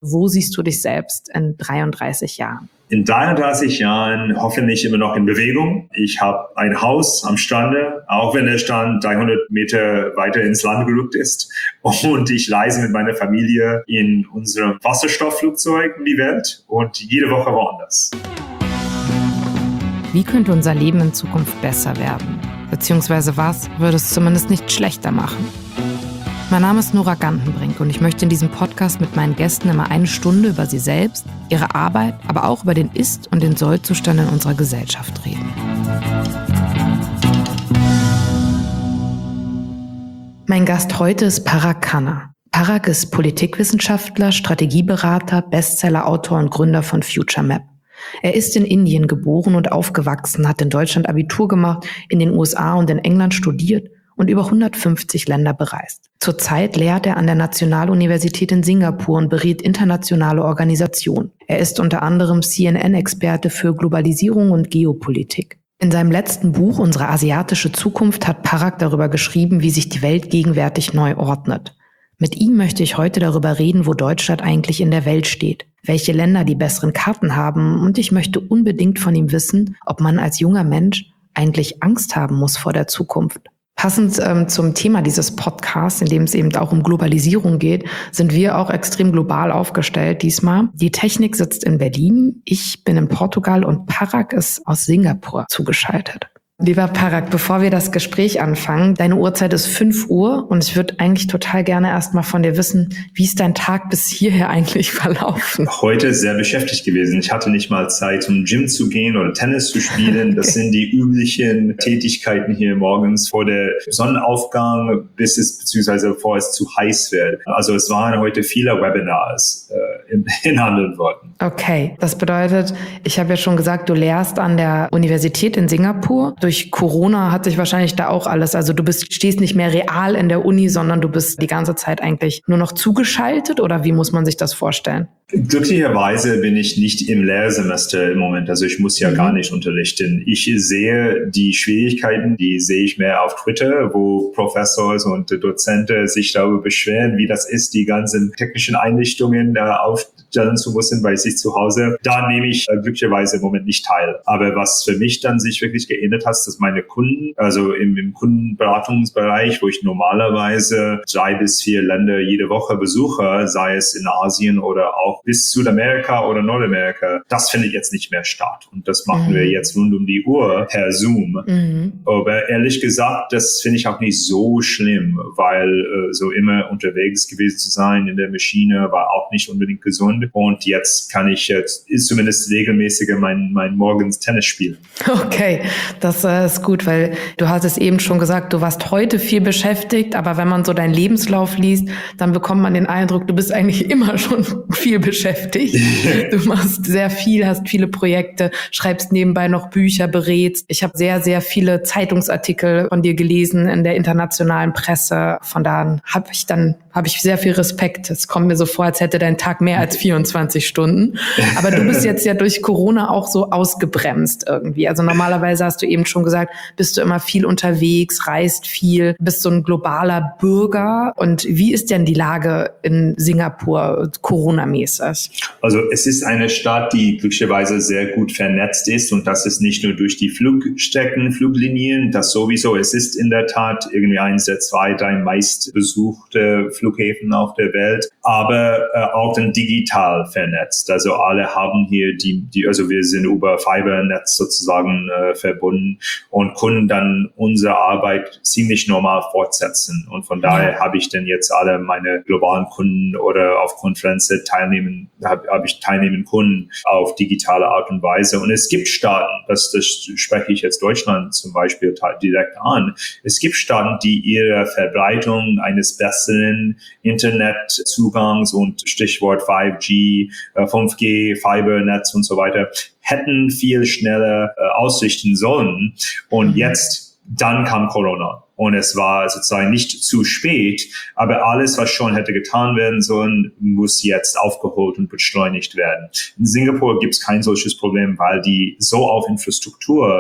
Wo siehst du dich selbst in 33 Jahren? In 33 Jahren hoffentlich immer noch in Bewegung. Ich habe ein Haus am Strande, auch wenn der Strand 300 Meter weiter ins Land gerückt ist. Und ich reise mit meiner Familie in unserem Wasserstoffflugzeug um die Welt und jede Woche woanders. Wie könnte unser Leben in Zukunft besser werden? Beziehungsweise was würde es zumindest nicht schlechter machen? Mein Name ist Nora Gantenbrink und ich möchte in diesem Podcast mit meinen Gästen immer 1 Stunde über sie selbst, ihre Arbeit, aber auch über den Ist- und den Soll-Zustand in unserer Gesellschaft reden. Mein Gast heute ist Parag Khanna. Parag ist Politikwissenschaftler, Strategieberater, Bestsellerautor und Gründer von FutureMap. Er ist in Indien geboren und aufgewachsen, hat in Deutschland Abitur gemacht, in den USA und in England studiert und über 150 Länder bereist. Zurzeit lehrt er an der Nationaluniversität in Singapur und berät internationale Organisationen. Er ist unter anderem CNN-Experte für Globalisierung und Geopolitik. In seinem letzten Buch Unsere asiatische Zukunft hat Parag darüber geschrieben, wie sich die Welt gegenwärtig neu ordnet. Mit ihm möchte ich heute darüber reden, wo Deutschland eigentlich in der Welt steht, welche Länder die besseren Karten haben, und ich möchte unbedingt von ihm wissen, ob man als junger Mensch eigentlich Angst haben muss vor der Zukunft. Passend zum Thema dieses Podcasts, in dem es eben auch um Globalisierung geht, sind wir auch extrem global aufgestellt diesmal. Die Technik sitzt in Berlin, ich bin in Portugal und Parag ist aus Singapur zugeschaltet. Lieber Parag, bevor wir das Gespräch anfangen, deine Uhrzeit ist 5 Uhr und ich würde eigentlich total gerne erstmal von dir wissen, wie ist dein Tag bis hierher eigentlich verlaufen? Heute sehr beschäftigt gewesen. Ich hatte nicht mal Zeit, zum Gym zu gehen oder Tennis zu spielen. Das sind die üblichen Tätigkeiten hier morgens vor der Sonnenaufgang beziehungsweise bevor es zu heiß wird. Also es waren heute viele Webinars in anderen Worten. Okay, das bedeutet, ich habe ja schon gesagt, du lehrst an der Universität in Singapur. Durch Corona hat sich wahrscheinlich da auch alles, also du stehst nicht mehr real in der Uni, sondern du bist die ganze Zeit eigentlich nur noch zugeschaltet, oder wie muss man sich das vorstellen? Glücklicherweise bin ich nicht im Lehrsemester im Moment, also ich muss ja gar nicht unterrichten. Ich sehe die Schwierigkeiten, die sehe ich mehr auf Twitter, wo Professors und Dozenten sich darüber beschweren, wie das ist, die ganzen technischen Einrichtungen aufstellen zu müssen bei sich zu Hause. Da nehme ich glücklicherweise im Moment nicht teil. Aber was für mich dann sich wirklich geändert hat, dass meine Kunden, also im Kundenberatungsbereich, wo ich normalerweise 3 bis 4 Länder jede Woche besuche, sei es in Asien oder auch bis Südamerika oder Nordamerika, das findet jetzt nicht mehr statt. Und das machen wir jetzt rund um die Uhr per Zoom. Aber ehrlich gesagt, das finde ich auch nicht so schlimm, weil so immer unterwegs gewesen zu sein in der Maschine war auch nicht unbedingt gesund. Und jetzt kann ich zumindest regelmäßiger mein morgens Tennis spielen. Okay, das ist gut, weil du hattest eben schon gesagt, du warst heute viel beschäftigt, aber wenn man so deinen Lebenslauf liest, dann bekommt man den Eindruck, du bist eigentlich immer schon viel beschäftigt. Du machst sehr viel, hast viele Projekte, schreibst nebenbei noch Bücher, berätst. Ich habe sehr, sehr viele Zeitungsartikel von dir gelesen in der internationalen Presse. Von da habe ich sehr viel Respekt. Es kommt mir so vor, als hätte dein Tag mehr als 24 Stunden. Aber du bist jetzt ja durch Corona auch so ausgebremst irgendwie. Also normalerweise hast du eben schon gesagt, bist du immer viel unterwegs, reist viel, bist so ein globaler Bürger. Und wie ist denn die Lage in Singapur Corona-mäßig? Also es ist eine Stadt, die glücklicherweise sehr gut vernetzt ist, und das ist nicht nur durch die Flugstrecken, Fluglinien, das sowieso. Es ist in der Tat irgendwie eines der 2, 3 meistbesuchte Flughäfen auf der Welt, aber auch dann digital vernetzt. Also alle haben hier also wir sind über Fibernetz sozusagen verbunden und können dann unsere Arbeit ziemlich normal fortsetzen. Und von daher habe ich dann jetzt alle meine globalen Kunden oder auf Konferenzen teilnehmen können auf digitale Art und Weise. Und es gibt Staaten, das spreche ich jetzt Deutschland zum Beispiel direkt an, es gibt Staaten, die ihre Verbreitung eines besseren Internetzugangs und Stichwort 5G, 5G, Fibernetz und so weiter hätten viel schneller ausrichten sollen. Und dann kam Corona. Und es war sozusagen nicht zu spät, aber alles, was schon hätte getan werden sollen, muss jetzt aufgeholt und beschleunigt werden. In Singapur gibt es kein solches Problem, weil die so auf Infrastruktur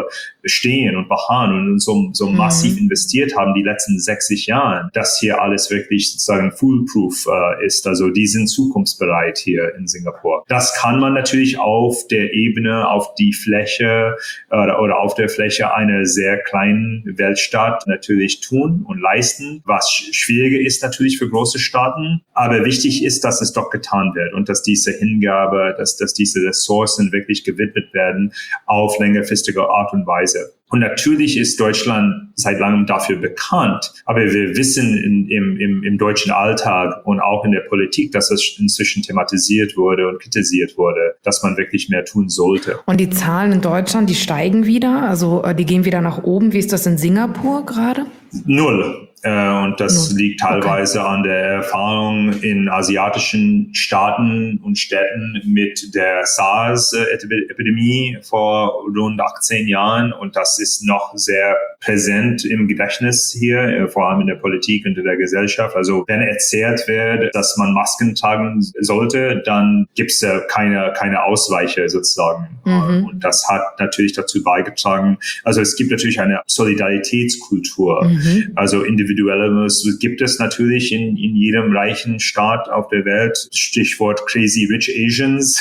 bestehen und beharren und so massiv investiert haben die letzten 60 Jahre, dass hier alles wirklich sozusagen foolproof ist. Also die sind zukunftsbereit hier in Singapur. Das kann man natürlich auf der Ebene, auf die Fläche oder auf der Fläche einer sehr kleinen Weltstaat natürlich tun und leisten, was schwieriger ist natürlich für große Staaten. Aber wichtig ist, dass es doch getan wird und dass diese Hingabe, dass diese Ressourcen wirklich gewidmet werden auf längerfristige Art und Weise. Und natürlich ist Deutschland seit langem dafür bekannt, aber wir wissen im deutschen Alltag und auch in der Politik, dass es inzwischen thematisiert wurde und kritisiert wurde, dass man wirklich mehr tun sollte. Und die Zahlen in Deutschland, die steigen wieder, also die gehen wieder nach oben. Wie ist das in Singapur gerade? 0. Und das liegt teilweise an der Erfahrung in asiatischen Staaten und Städten mit der SARS-Epidemie vor rund 18 Jahren. Und das ist noch sehr präsent im Gedächtnis hier, vor allem in der Politik und in der Gesellschaft. Also wenn erzählt wird, dass man Masken tragen sollte, dann gibt's ja keine Ausweiche sozusagen. Und das hat natürlich dazu beigetragen. Also es gibt natürlich eine Solidaritätskultur. Also Individualismus gibt es natürlich in jedem reichen Staat auf der Welt. Stichwort Crazy Rich Asians.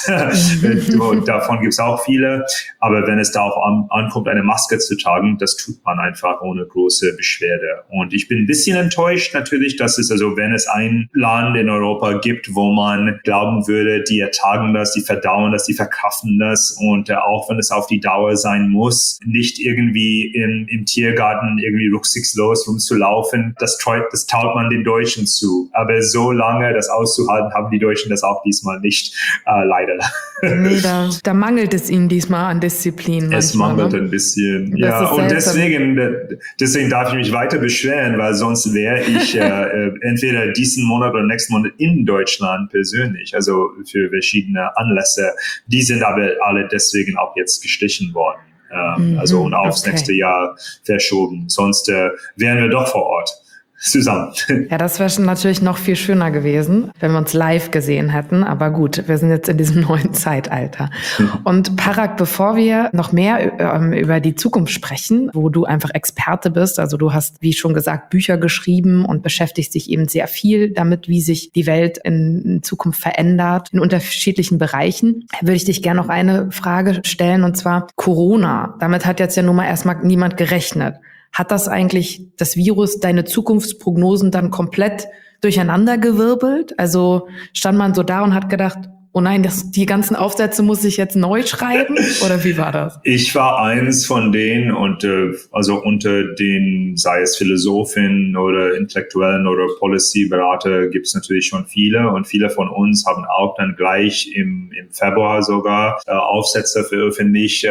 Davon gibt es auch viele. Aber wenn es darauf ankommt, eine Maske zu tragen, das tut man einfach ohne große Beschwerde. Und ich bin ein bisschen enttäuscht natürlich, dass es, also wenn es ein Land in Europa gibt, wo man glauben würde, die ertragen das, die verdauen das, die verkraften das und auch wenn es auf die Dauer sein muss, nicht irgendwie im Tiergarten irgendwie rücksichtslos rumzulaufen, das traut man den Deutschen zu. Aber so lange das auszuhalten, haben die Deutschen das auch diesmal nicht, leider. Nee, da mangelt es ihnen diesmal an Disziplin. Es mangelt ein bisschen, ja. Und deswegen darf ich mich weiter beschweren, weil sonst wäre ich entweder diesen Monat oder nächsten Monat in Deutschland persönlich, also für verschiedene Anlässe. Die sind aber alle deswegen auch jetzt gestrichen worden. Und aufs nächste Jahr verschoben. Sonst wären wir doch vor Ort zusammen. Ja, das wäre schon natürlich noch viel schöner gewesen, wenn wir uns live gesehen hätten. Aber gut, wir sind jetzt in diesem neuen Zeitalter. Und Parag, bevor wir noch mehr über die Zukunft sprechen, wo du einfach Experte bist, also du hast, wie schon gesagt, Bücher geschrieben und beschäftigst dich eben sehr viel damit, wie sich die Welt in Zukunft verändert, in unterschiedlichen Bereichen, würde ich dich gerne noch eine Frage stellen, und zwar Corona. Damit hat jetzt ja nun mal erstmal niemand gerechnet. Hat das eigentlich, das Virus, deine Zukunftsprognosen dann komplett durcheinandergewirbelt? Also stand man so da und hat gedacht, oh nein, die ganzen Aufsätze muss ich jetzt neu schreiben? Oder wie war das? Ich war eins von denen und also unter den, sei es Philosophen oder Intellektuellen oder Policy-Berater, gibt es natürlich schon viele. Und viele von uns haben auch dann gleich im Februar sogar Aufsätze veröffentlicht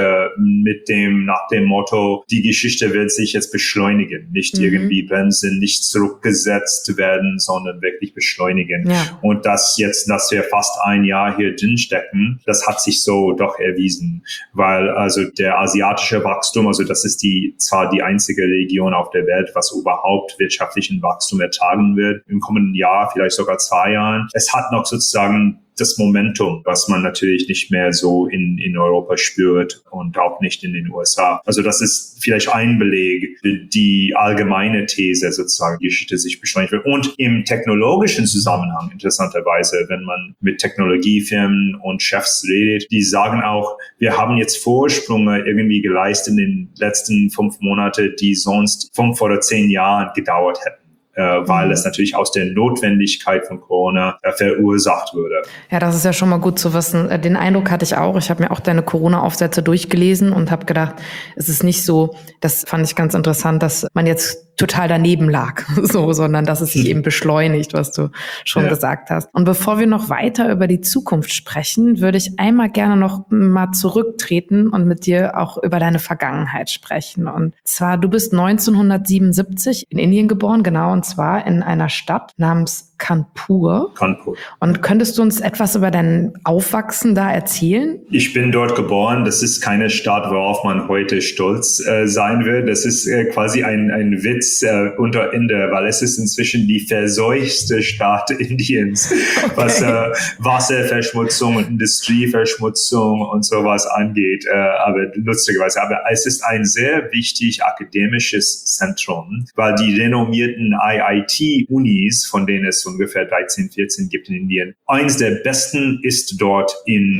nach dem Motto, die Geschichte wird sich jetzt beschleunigen. Nicht irgendwie bremsen, nicht zurückgesetzt werden, sondern wirklich beschleunigen. Ja. Und das jetzt, dass wir fast ein Jahr hier drin stecken, das hat sich so doch erwiesen, weil also der asiatische Wachstum, also das ist zwar die einzige Region auf der Welt, was überhaupt wirtschaftlichen Wachstum ertragen wird im kommenden Jahr, vielleicht sogar 2 Jahren. Es hat noch sozusagen das Momentum, was man natürlich nicht mehr so in Europa spürt und auch nicht in den USA. Also das ist vielleicht ein Beleg für die allgemeine These sozusagen, die Geschichte sich beschleunigt wird. Und im technologischen Zusammenhang, interessanterweise, wenn man mit Technologiefirmen und Chefs redet, die sagen auch, wir haben jetzt Vorsprünge irgendwie geleistet in den letzten 5 Monaten, die sonst 5 oder 10 Jahre gedauert hätten. Weil es natürlich aus der Notwendigkeit von Corona verursacht würde. Ja, das ist ja schon mal gut zu wissen. Den Eindruck hatte ich auch. Ich habe mir auch deine Corona-Aufsätze durchgelesen und habe gedacht, es ist nicht so, das fand ich ganz interessant, dass man jetzt total daneben lag, sondern dass es sich eben beschleunigt, was du schon gesagt hast. Und bevor wir noch weiter über die Zukunft sprechen, würde ich einmal gerne noch mal zurücktreten und mit dir auch über deine Vergangenheit sprechen. Und zwar, du bist 1977 in Indien geboren, genau, und zwar in einer Stadt namens Kanpur. Kanpur. Und könntest du uns etwas über dein Aufwachsen da erzählen? Ich bin dort geboren. Das ist keine Stadt, worauf man heute stolz sein wird. Das ist quasi ein Witz unter Inder, weil es ist inzwischen die verseuchte Stadt Indiens, okay, was Wasserverschmutzung und Industrieverschmutzung und sowas angeht. Aber lustigerweise, aber es ist ein sehr wichtig akademisches Zentrum, weil die renommierten IIT-Unis, von denen es ungefähr 13, 14 gibt in Indien, eins der besten ist dort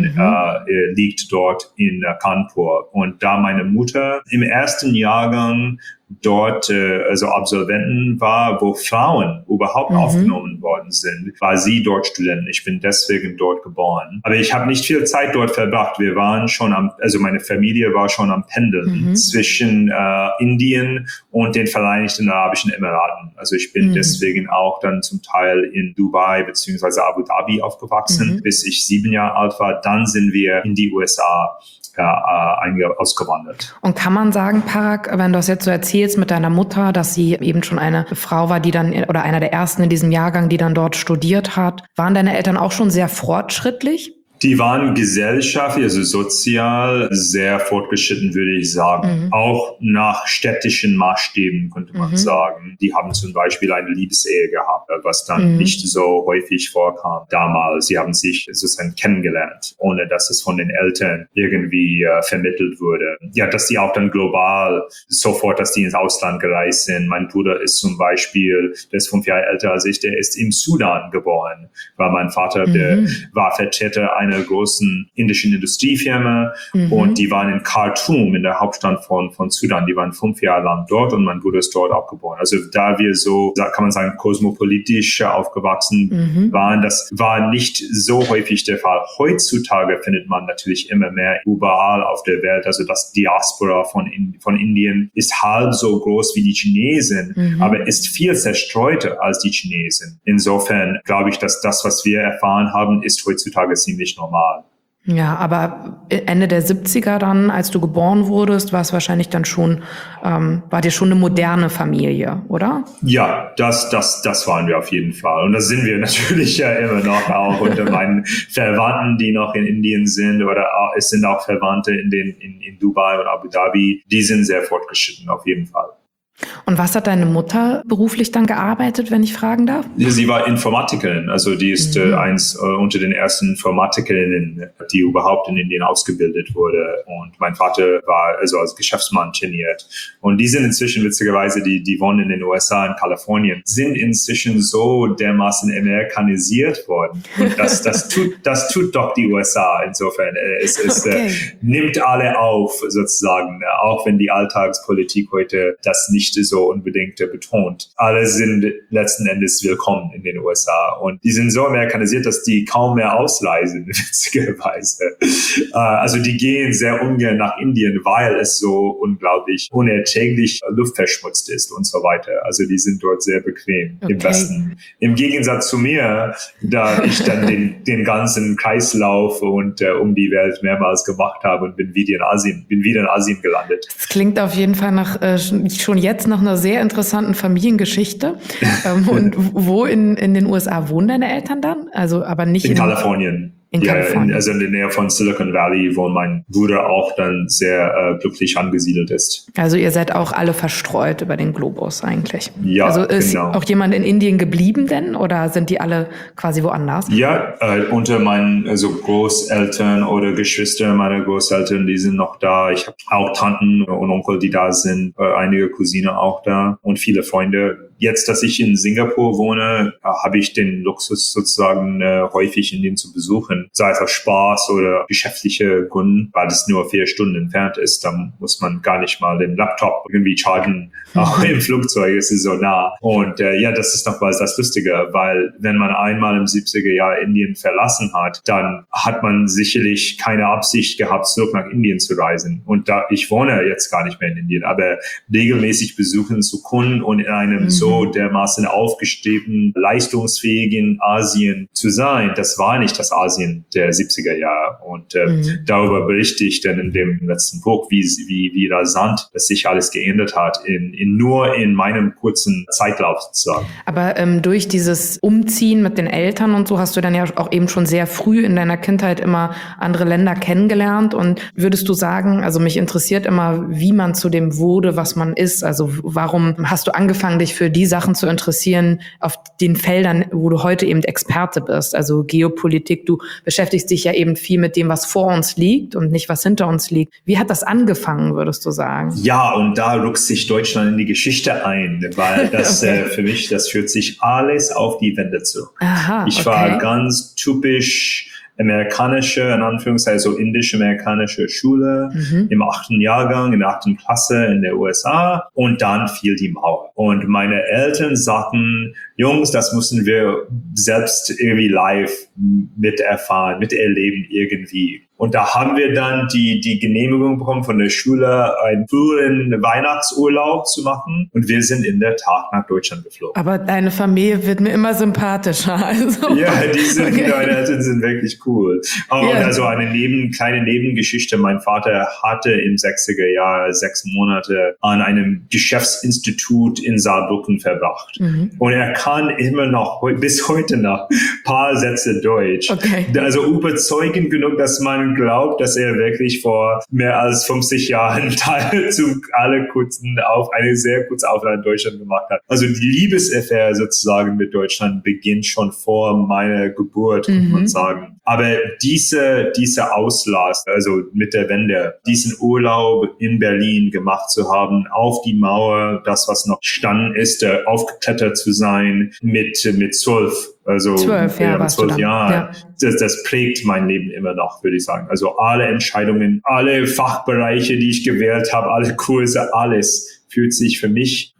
liegt dort in Kanpur. Und da meine Mutter im ersten Jahrgang dort also Absolventen war, wo Frauen überhaupt aufgenommen worden sind, war sie dort Studentin. Ich bin deswegen dort geboren. Aber ich habe nicht viel Zeit dort verbracht. Wir waren schon also meine Familie war schon am Pendeln zwischen Indien und den Vereinigten Arabischen Emiraten. Also ich bin deswegen auch dann zum Teil in Dubai beziehungsweise Abu Dhabi aufgewachsen, bis ich 7 Jahre alt war. Dann sind wir in die USA ausgewandert. Und kann man sagen, Parag, wenn du das jetzt so erzählst mit deiner Mutter, dass sie eben schon eine Frau war, die dann, oder einer der ersten in diesem Jahrgang, die dann dort studiert hat, waren deine Eltern auch schon sehr fortschrittlich? Die waren gesellschaftlich, also sozial sehr fortgeschritten, würde ich sagen. Auch nach städtischen Maßstäben, könnte man sagen. Die haben zum Beispiel eine Liebesehe gehabt, was dann nicht so häufig vorkam damals. Sie haben sich sozusagen kennengelernt, ohne dass es von den Eltern irgendwie vermittelt wurde. Ja, dass die auch dann global sofort, dass die ins Ausland gereist sind. Mein Bruder ist zum Beispiel, der ist 5 Jahre älter als ich, der ist im Sudan geboren, weil mein Vater, der war Vertreter einer großen indischen Industriefirma und die waren in Khartoum, in der Hauptstadt von Sudan. Die waren 5 Jahre lang dort und mein Bruder ist dort auch geboren. Also da wir so, kann man sagen, kosmopolitisch aufgewachsen waren, das war nicht so häufig der Fall. Heutzutage findet man natürlich immer mehr überall auf der Welt. Also das Diaspora von Indien ist halb so groß wie die Chinesen, aber ist viel zerstreuter als die Chinesen. Insofern glaube ich, dass das, was wir erfahren haben, ist heutzutage ziemlich normal. Ja, aber Ende der 70er dann, als du geboren wurdest, war es wahrscheinlich dann schon, war dir schon eine moderne Familie, oder? Ja, das waren wir auf jeden Fall. Und das sind wir natürlich ja immer noch auch unter meinen Verwandten, die noch in Indien sind, oder auch, es sind auch Verwandte in Dubai und Abu Dhabi. Die sind sehr fortgeschritten, auf jeden Fall. Und was hat deine Mutter beruflich dann gearbeitet, wenn ich fragen darf? Sie war Informatikerin, also die ist unter den ersten Informatikerinnen, die überhaupt in Indien ausgebildet wurde. Und mein Vater war also als Geschäftsmann trainiert. Und die sind inzwischen, witzigerweise, die wohnen in den USA, in Kalifornien, sind inzwischen so dermaßen amerikanisiert worden. Und das tut doch die USA insofern. Es nimmt alle auf, sozusagen, auch wenn die Alltagspolitik heute das nicht so unbedingt betont. Alle sind letzten Endes willkommen in den USA und die sind so amerikanisiert, dass die kaum mehr ausreisen, witzigerweise. Also die gehen sehr ungern nach Indien, weil es so unglaublich unerträglich luftverschmutzt ist und so weiter. Also die sind dort sehr bequem im Westen. Im Gegensatz zu mir, da ich dann den ganzen Kreislauf und um die Welt mehrmals gemacht habe und bin wieder in Asien gelandet. Das klingt auf jeden Fall nach schon jetzt nach einer sehr interessanten Familiengeschichte. Und wo in den USA wohnen deine Eltern dann? Also aber nicht in Kalifornien. Also in der Nähe von Silicon Valley, wo mein Bruder auch dann sehr glücklich angesiedelt ist. Also ihr seid auch alle verstreut über den Globus eigentlich. Ja, also ist genau. Auch jemand in Indien geblieben denn oder sind die alle quasi woanders? Ja, unter meinen Großeltern oder Geschwister meiner Großeltern, die sind noch da. Ich habe auch Tanten und Onkel, die da sind, einige Cousine auch da und viele Freunde. Jetzt, dass ich in Singapur wohne, habe ich den Luxus sozusagen häufig Indien zu besuchen. Sei es aus Spaß oder geschäftliche Gründen, weil es nur 4 Stunden entfernt ist. Dann muss man gar nicht mal den Laptop irgendwie chargen. Auch im Flugzeug ist es so nah. Und das ist nochmals das Lustige, weil wenn man einmal im 70er Jahr Indien verlassen hat, dann hat man sicherlich keine Absicht gehabt, zurück nach Indien zu reisen. Und ich wohne jetzt gar nicht mehr in Indien, aber regelmäßig besuchen zu können und in einem so so dermaßen aufgestiegen, leistungsfähig in Asien zu sein. Das war nicht das Asien der 70er Jahre. Und darüber berichte ich dann in dem letzten Buch, wie rasant das sich alles geändert hat, nur in meinem kurzen Zeitlauf sozusagen. Aber durch dieses Umziehen mit den Eltern und so hast du dann ja auch eben schon sehr früh in deiner Kindheit immer andere Länder kennengelernt. Und würdest du sagen, also mich interessiert immer, wie man zu dem wurde, was man ist. Also warum hast du angefangen, dich für die Sachen zu interessieren auf den Feldern, wo du heute eben Experte bist? Also Geopolitik, du beschäftigst dich ja eben viel mit dem, was vor uns liegt und nicht, was hinter uns liegt. Wie hat das angefangen, würdest du sagen? Ja, und da rückt sich Deutschland in die Geschichte ein, weil das okay. Für mich, das führt sich alles auf die Wende zurück. Aha, ich war ganz typisch amerikanische, in Anführungszeichen so indisch-amerikanische Schule im 8. Jahrgang, in der 8. Klasse in der USA, und dann fiel die Mauer. Und meine Eltern sagten, Jungs, das müssen wir selbst irgendwie live miterfahren, miterleben irgendwie. Und da haben wir dann die Genehmigung bekommen von der Schule, einen früheren Weihnachtsurlaub zu machen. Und wir sind in der Tat nach Deutschland geflogen. Aber deine Familie wird mir immer sympathischer. Also. Ja, deine Eltern sind wirklich cool. Und also eine kleine Nebengeschichte. Mein Vater hatte im 60er Jahr 6 Monate an einem Geschäftsinstitut in Saarbrücken verbracht. Und er kann immer noch, bis heute noch, paar Sätze Deutsch. Okay. Also überzeugend genug, dass man glaubt, dass er wirklich vor mehr als 50 Jahren eine sehr kurze Aufnahme in Deutschland gemacht hat. Also die Liebesaffäre sozusagen mit Deutschland beginnt schon vor meiner Geburt, kann man sagen. Aber diese Auslass, also mit der Wende, diesen Urlaub in Berlin gemacht zu haben, auf die Mauer, das was noch standen ist, aufgeklettert zu sein mit 12. Also 12 Jahren. Ja. Das prägt mein Leben immer noch, würde ich sagen. Also alle Entscheidungen, alle Fachbereiche, die ich gewählt habe, alle Kurse, alles fühlt sich für mich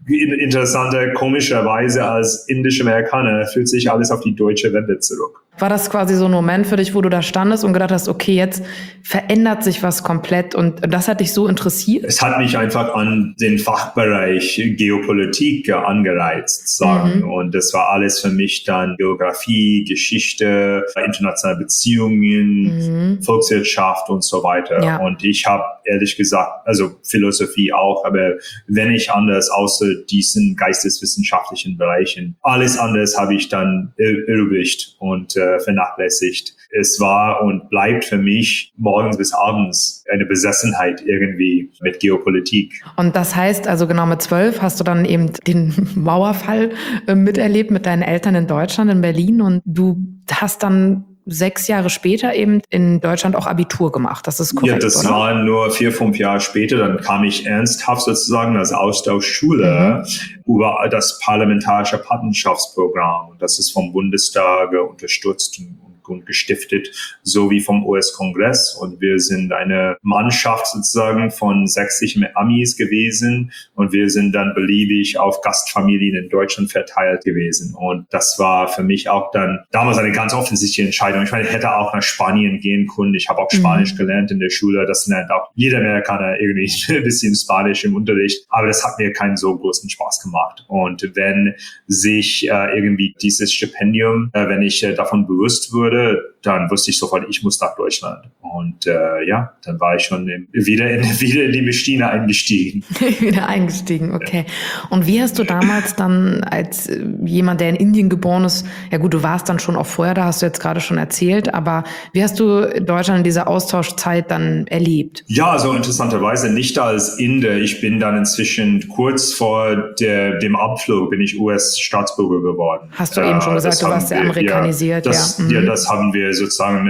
komischerweise als indischer-Amerikaner, fühlt sich alles auf die deutsche Wende zurück. War das quasi so ein Moment für dich, wo du da standest und gedacht hast, okay, jetzt verändert sich was komplett, und das hat dich so interessiert? Es hat mich einfach an den Fachbereich Geopolitik angereizt, sagen. Und das war alles für mich dann Geografie, Geschichte, internationale Beziehungen, Volkswirtschaft und so weiter. Ja. Und ich habe ehrlich gesagt, also Philosophie auch, aber wenn ich anders, außer diesen geisteswissenschaftlichen Bereichen, alles anderes habe ich dann erübrigt und vernachlässigt. Es war und bleibt für mich morgens bis abends eine Besessenheit irgendwie mit Geopolitik. Und das heißt, also genau mit 12 hast du dann eben den Mauerfall miterlebt mit deinen Eltern in Deutschland, in Berlin, und du hast dann 6 Jahre später eben in Deutschland auch Abitur gemacht. Das ist korrekt, ja, das oder? War nur 4-5 Jahre später. Dann kam ich ernsthaft sozusagen als Austauschschüler über das parlamentarische Patenschaftsprogramm. Und das ist vom Bundestag unterstützt und gestiftet, sowie vom US-Kongress. Und wir sind eine Mannschaft sozusagen von 60 Amis gewesen. Und wir sind dann beliebig auf Gastfamilien in Deutschland verteilt gewesen. Und das war für mich auch dann damals eine ganz offensichtliche Entscheidung. Ich meine, ich hätte auch nach Spanien gehen können. Ich habe auch Spanisch gelernt in der Schule. Das lernt auch jeder Amerikaner irgendwie ein bisschen Spanisch im Unterricht. Aber das hat mir keinen so großen Spaß gemacht. Und wenn sich irgendwie dieses Stipendium, wenn ich davon bewusst würde, dann wusste ich sofort, ich muss nach Deutschland. Und dann war ich schon wieder in die Maschine eingestiegen. Wieder eingestiegen, okay. Und wie hast du damals dann als jemand, der in Indien geboren ist, ja gut, du warst dann schon auch vorher da, hast du jetzt gerade schon erzählt, aber wie hast du Deutschland in dieser Austauschzeit dann erlebt? Ja, so interessanterweise nicht als Inder. Ich bin dann inzwischen kurz vor dem Abflug bin ich US-Staatsbürger geworden. Hast du eben schon gesagt, du warst sehr amerikanisiert. Das haben wir sozusagen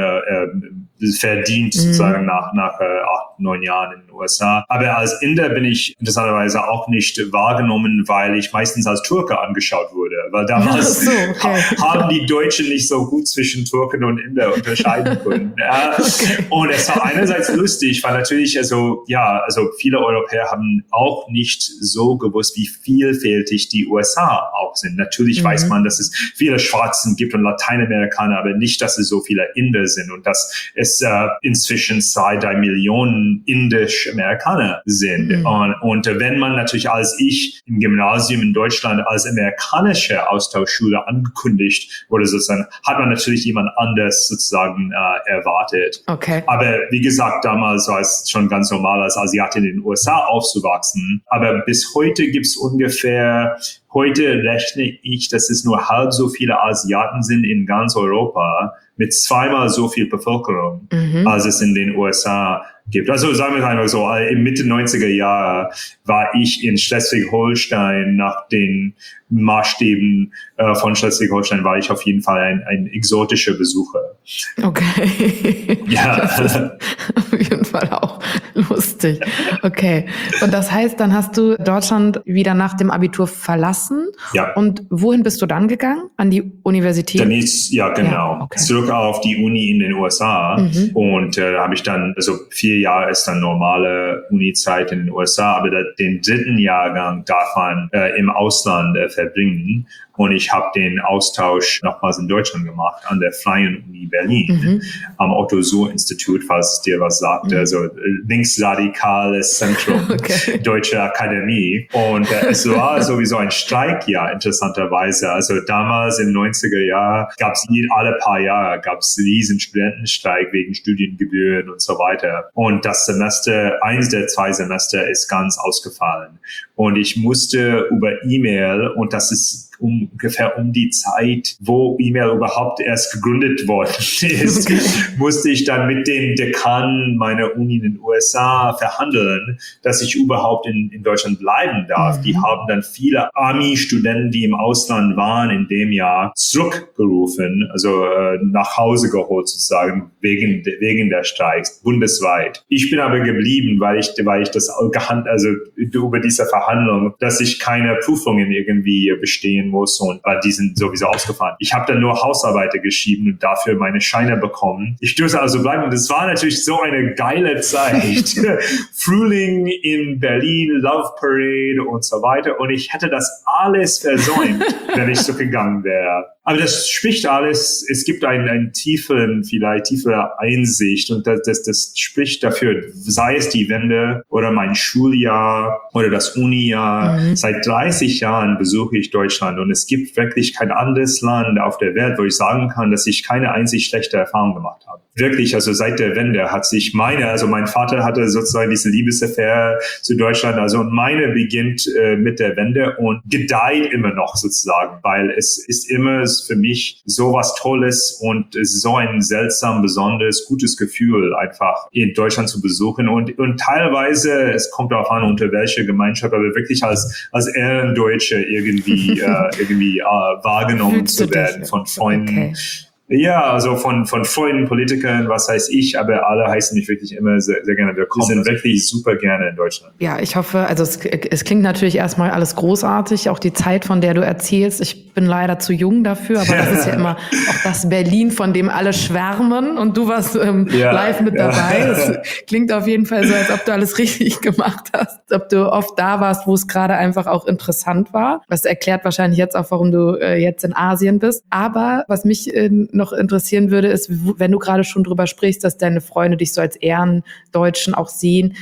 verdient, sozusagen nach 8-9 Jahren in den USA. Aber als Inder bin ich interessanterweise auch nicht wahrgenommen, weil ich meistens als Türke angeschaut wurde. Weil damals haben die Deutschen nicht so gut zwischen Türken und Inder unterscheiden können. Und es war einerseits lustig, weil natürlich, also viele Europäer haben auch nicht so gewusst, wie vielfältig die USA auch sind. Natürlich weiß man, dass es viele Schwarzen gibt und Lateinamerikaner, aber nicht, dass es so viele Inder sind und dass es inzwischen 2-3 Millionen indisch-Amerikaner sind. Und wenn man natürlich als ich im Gymnasium in Deutschland als amerikanische Austauschschule angekündigt wurde, sozusagen, hat man natürlich jemand anders sozusagen erwartet. Okay. Aber wie gesagt, damals war es schon ganz normal, als Asiate in den USA aufzuwachsen. Aber bis heute gibt es heute rechne ich, dass es nur halb so viele Asiaten sind in ganz Europa mit zweimal so viel Bevölkerung, als es in den USA gibt. Also sagen wir es einfach so, im Mitte 90er Jahre war ich in Schleswig-Holstein. Nach den Maßstäben von Schleswig-Holstein war ich auf jeden Fall ein exotischer Besucher. Okay. Ja. Das ist auf jeden Fall auch lustig. Okay. Und das heißt, dann hast du Deutschland wieder nach dem Abitur verlassen. Ja. Und wohin bist du dann gegangen? An die Universität? Dann ja, genau. Ja, okay. Zurück auf die Uni in den USA. Und da habe ich dann, also 4 Jahre ist dann normale Uni-Zeit in den USA, aber den 3. Jahrgang darf man im Ausland verbringen. Und ich habe den Austausch nochmals in Deutschland gemacht, an der Freien Uni Berlin, am Otto-Suhr-Institut, falls es dir was sagt, also linksradikales Zentrum Deutsche Akademie. Und es war sowieso ein Streikjahr, interessanterweise. Also damals im 90er Jahr gab es alle paar Jahre riesen Studentenstreik wegen Studiengebühren und so weiter. Und das Semester, eins der 2 Semester ist ganz ausgefallen. Und ich musste über E-Mail, und das ist ungefähr um die Zeit, wo E-Mail überhaupt erst gegründet worden ist, musste ich dann mit den Dekanen meiner Uni in den USA verhandeln, dass ich überhaupt in Deutschland bleiben darf. Die haben dann viele Army-Studenten, die im Ausland waren, in dem Jahr zurückgerufen, also nach Hause geholt sozusagen, wegen der Streiks, bundesweit. Ich bin aber geblieben, weil ich das über diese Verhandlung, dass ich keine Prüfungen irgendwie bestehen muss, und die sind sowieso ausgefallen. Ich habe dann nur Hausarbeiter geschrieben und dafür meine Scheine bekommen. Ich durfte also bleiben, und das war natürlich so eine geile Zeit. Frühling in Berlin, Love Parade und so weiter, und ich hätte das alles versäumt, wenn ich so gegangen wäre. Aber das spricht alles, es gibt einen tiefere Einsicht, und das spricht dafür, sei es die Wende oder mein Schuljahr oder das Unijahr. Seit 30 Jahren besuche ich Deutschland, und es gibt wirklich kein anderes Land auf der Welt, wo ich sagen kann, dass ich keine einzig schlechte Erfahrung gemacht habe. Wirklich, also seit der Wende hat sich mein Vater hatte sozusagen diese Liebesaffäre zu Deutschland, und meine beginnt mit der Wende und gedeiht immer noch sozusagen, weil es ist immer für mich so was Tolles, und es ist so ein seltsam, besonderes, gutes Gefühl, einfach in Deutschland zu besuchen, und teilweise, es kommt darauf an, unter welcher Gemeinschaft, aber wirklich als Ehrendeutsche irgendwie wahrgenommen zu werden von Freunden. Okay. Ja, also von Freunden, Politikern, was weiß ich, aber alle heißen mich wirklich immer sehr, sehr gerne willkommen. Wir sind wirklich super gerne in Deutschland. Ja, ich hoffe, also es klingt natürlich erstmal alles großartig, auch die Zeit, von der du erzählst. Ich bin leider zu jung dafür, aber das ist ja immer auch das Berlin, von dem alle schwärmen, und du warst live mit dabei. Das klingt auf jeden Fall so, als ob du alles richtig gemacht hast, ob du oft da warst, wo es gerade einfach auch interessant war. Das erklärt wahrscheinlich jetzt auch, warum du jetzt in Asien bist. Aber was mich noch interessieren würde, ist, wenn du gerade schon drüber sprichst, dass deine Freunde dich so als Ehrendeutschen auch sehen,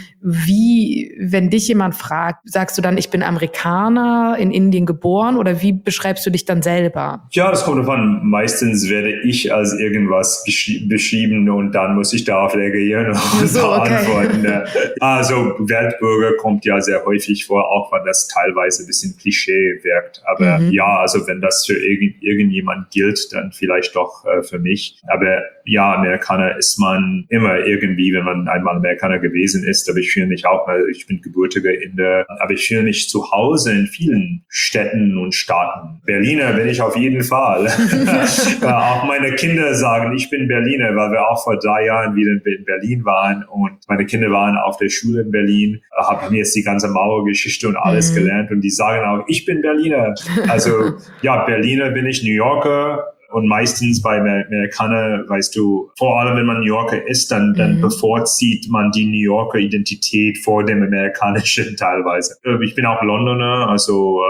wie, wenn dich jemand fragt, sagst du dann, ich bin Amerikaner, in Indien geboren, oder wie beschreibst du dich dann selber? Ja, das kommt davon. Meistens werde ich als irgendwas beschrieben, und dann muss ich darauf reagieren und antworten. Also Weltbürger kommt ja sehr häufig vor, auch wenn das teilweise ein bisschen Klischee wirkt. Aber ja, also wenn das für irgendjemand gilt, dann vielleicht doch für mich. Aber ja, Amerikaner ist man immer irgendwie, wenn man einmal Amerikaner gewesen ist. Aber ich fühle mich auch, ich bin gebürtiger Inder, aber ich fühle mich zu Hause in vielen Städten und Staaten. Berliner bin ich auf jeden Fall. Auch meine Kinder sagen, ich bin Berliner, weil wir auch vor 3 Jahren wieder in Berlin waren, und meine Kinder waren auf der Schule in Berlin, haben jetzt die ganze Mauergeschichte und alles gelernt, und die sagen auch, ich bin Berliner. Also ja, Berliner bin ich, New Yorker. Und meistens bei Amerikanern, weißt du, vor allem wenn man New Yorker ist, dann bevorzieht man die New Yorker Identität vor dem amerikanischen teilweise. Ich bin auch Londoner, also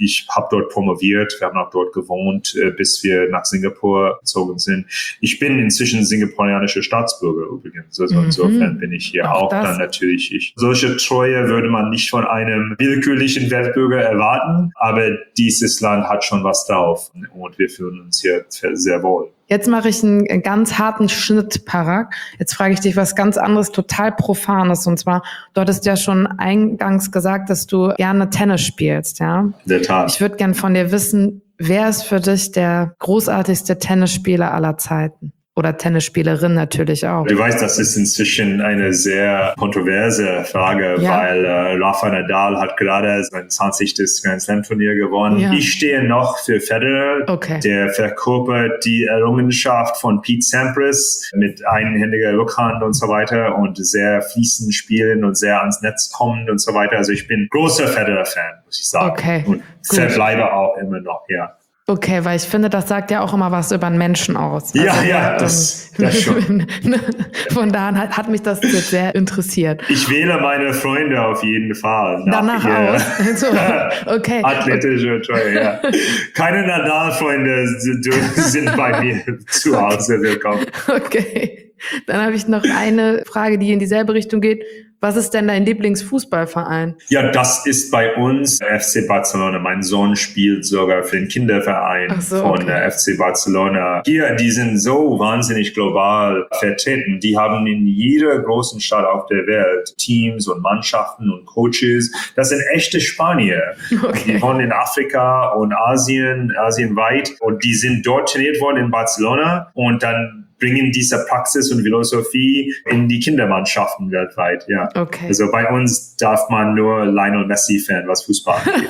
ich habe dort promoviert, wir haben auch dort gewohnt, bis wir nach Singapur gezogen sind. Ich bin inzwischen singapurianischer Staatsbürger übrigens, also insofern bin ich hier auch dann natürlich. Solche Treue würde man nicht von einem willkürlichen Weltbürger erwarten, aber dieses Land hat schon was drauf und wir fühlen uns hier sehr wohl. Jetzt mache ich einen ganz harten Schnitt, Parag. Jetzt frage ich dich was ganz anderes, total Profanes. Und zwar, du hattest ja schon eingangs gesagt, dass du gerne Tennis spielst, ja? In der Tat. Ich würde gern von dir wissen, wer ist für dich der großartigste Tennisspieler aller Zeiten? Oder Tennisspielerin natürlich auch. Du weißt, das ist inzwischen eine sehr kontroverse Frage, weil Rafa Nadal hat gerade sein 20. Grand Slam Turnier gewonnen. Ja. Ich stehe noch für Federer, der verkörpert die Errungenschaft von Pete Sampras mit einhändiger Rückhand und so weiter und sehr fließend spielen und sehr ans Netz kommen und so weiter. Also ich bin großer Federer-Fan, muss ich sagen. Und verbleibe auch immer noch, ja. Okay, weil ich finde, das sagt ja auch immer was über einen Menschen aus. Also, das schon. Von daher hat mich das jetzt sehr interessiert. Ich wähle meine Freunde auf jeden Fall. Danach aus? Also, okay. Athletische Treue, ja. Keine Nadal-Freunde sind bei mir zu Hause willkommen. Okay. Dann habe ich noch eine Frage, die in dieselbe Richtung geht. Was ist denn dein Lieblingsfußballverein? Ja, das ist bei uns FC Barcelona. Mein Sohn spielt sogar für den Kinderverein von FC Barcelona. Hier, die sind so wahnsinnig global vertreten. Die haben in jeder großen Stadt auf der Welt Teams und Mannschaften und Coaches. Das sind echte Spanier. Die wohnen in Afrika und Asien weit. Und die sind dort trainiert worden in Barcelona und dann bringen diese Praxis und Philosophie in die Kindermannschaften weltweit, ja. Okay. Also bei uns darf man nur Lionel Messi-Fan, was Fußball angeht.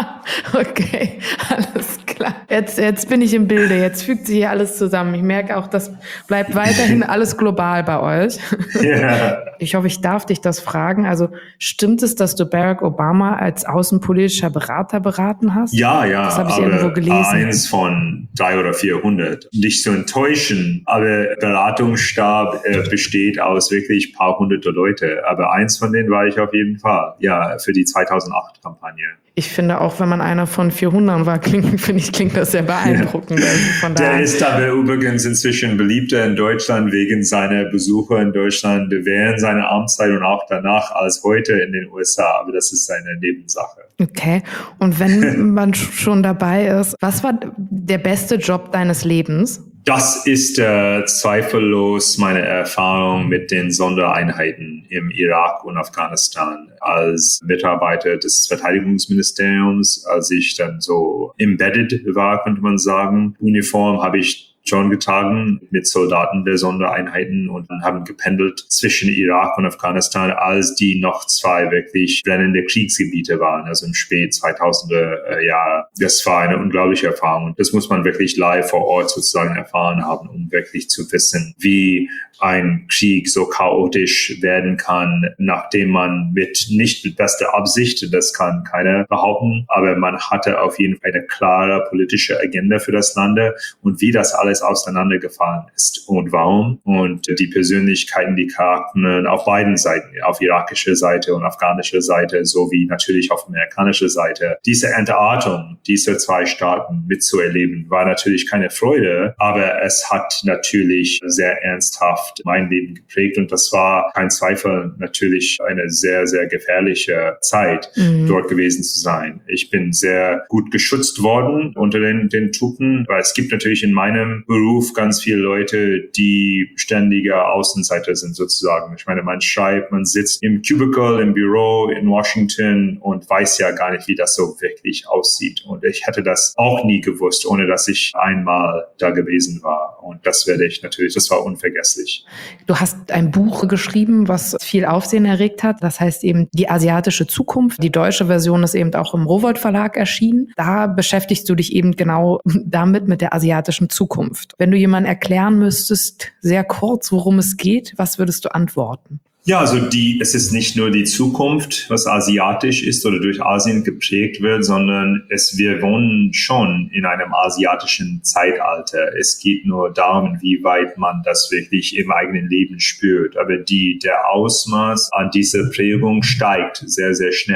Okay, alles klar. Jetzt bin ich im Bilde, jetzt fügt sich hier alles zusammen. Ich merke auch, das bleibt weiterhin alles global bei euch. Yeah. Ich hoffe, ich darf dich das fragen. Also stimmt es, dass du Barack Obama als außenpolitischer Berater beraten hast? Ja, das habe ich irgendwo gelesen. Eins von 300 oder 400. Nicht zu enttäuschen, aber Beratungsstab besteht aus wirklich paar hunderte Leute. Aber eins von denen war ich auf jeden Fall, ja, für die 2008-Kampagne. Ich finde auch, wenn man einer von 400 war, klingt das sehr beeindruckend. Ja. Also der ist aber übrigens inzwischen beliebter in Deutschland wegen seiner Besuche in Deutschland während seiner Amtszeit und auch danach als heute in den USA. Aber das ist eine Nebensache. Okay. Und wenn man schon dabei ist, was war der beste Job deines Lebens? Das ist zweifellos meine Erfahrung mit den Sondereinheiten im Irak und Afghanistan als Mitarbeiter des Verteidigungsministeriums, als ich dann so embedded war, könnte man sagen. Uniform habe ich schon getragen mit Soldaten der Sondereinheiten und haben gependelt zwischen Irak und Afghanistan, als die noch zwei wirklich brennende Kriegsgebiete waren, also im spät 2000er Jahre. Das war eine unglaubliche Erfahrung und das muss man wirklich live vor Ort sozusagen erfahren haben, um wirklich zu wissen, wie ein Krieg so chaotisch werden kann, nachdem man nicht mit bester Absicht, das kann keiner behaupten, aber man hatte auf jeden Fall eine klare politische Agenda für das Land und wie das alles auseinandergefallen ist und warum und die Persönlichkeiten, die Charakteren auf beiden Seiten, auf irakischer Seite und afghanischer Seite, sowie natürlich auf amerikanischer Seite. Diese Entartung dieser zwei Staaten mitzuerleben, war natürlich keine Freude, aber es hat natürlich sehr ernsthaft mein Leben geprägt und das war kein Zweifel natürlich eine sehr, sehr gefährliche Zeit, dort gewesen zu sein. Ich bin sehr gut geschützt worden unter den Truppen, weil es gibt natürlich in meinem Beruf ganz viele Leute, die ständige Außenseiter sind sozusagen. Ich meine, man schreibt, man sitzt im Cubicle, im Büro in Washington und weiß ja gar nicht, wie das so wirklich aussieht. Und ich hätte das auch nie gewusst, ohne dass ich einmal da gewesen war. Und das war unvergesslich. Du hast ein Buch geschrieben, was viel Aufsehen erregt hat. Das heißt eben Die asiatische Zukunft. Die deutsche Version ist eben auch im Rowohlt Verlag erschienen. Da beschäftigst du dich eben genau damit, mit der asiatischen Zukunft. Wenn du jemandem erklären müsstest, sehr kurz, worum es geht, was würdest du antworten? Ja, also es ist nicht nur die Zukunft, was asiatisch ist oder durch Asien geprägt wird, sondern wir wohnen schon in einem asiatischen Zeitalter. Es geht nur darum, inwieweit man das wirklich im eigenen Leben spürt. Aber der Ausmaß an dieser Prägung steigt sehr, sehr schnell.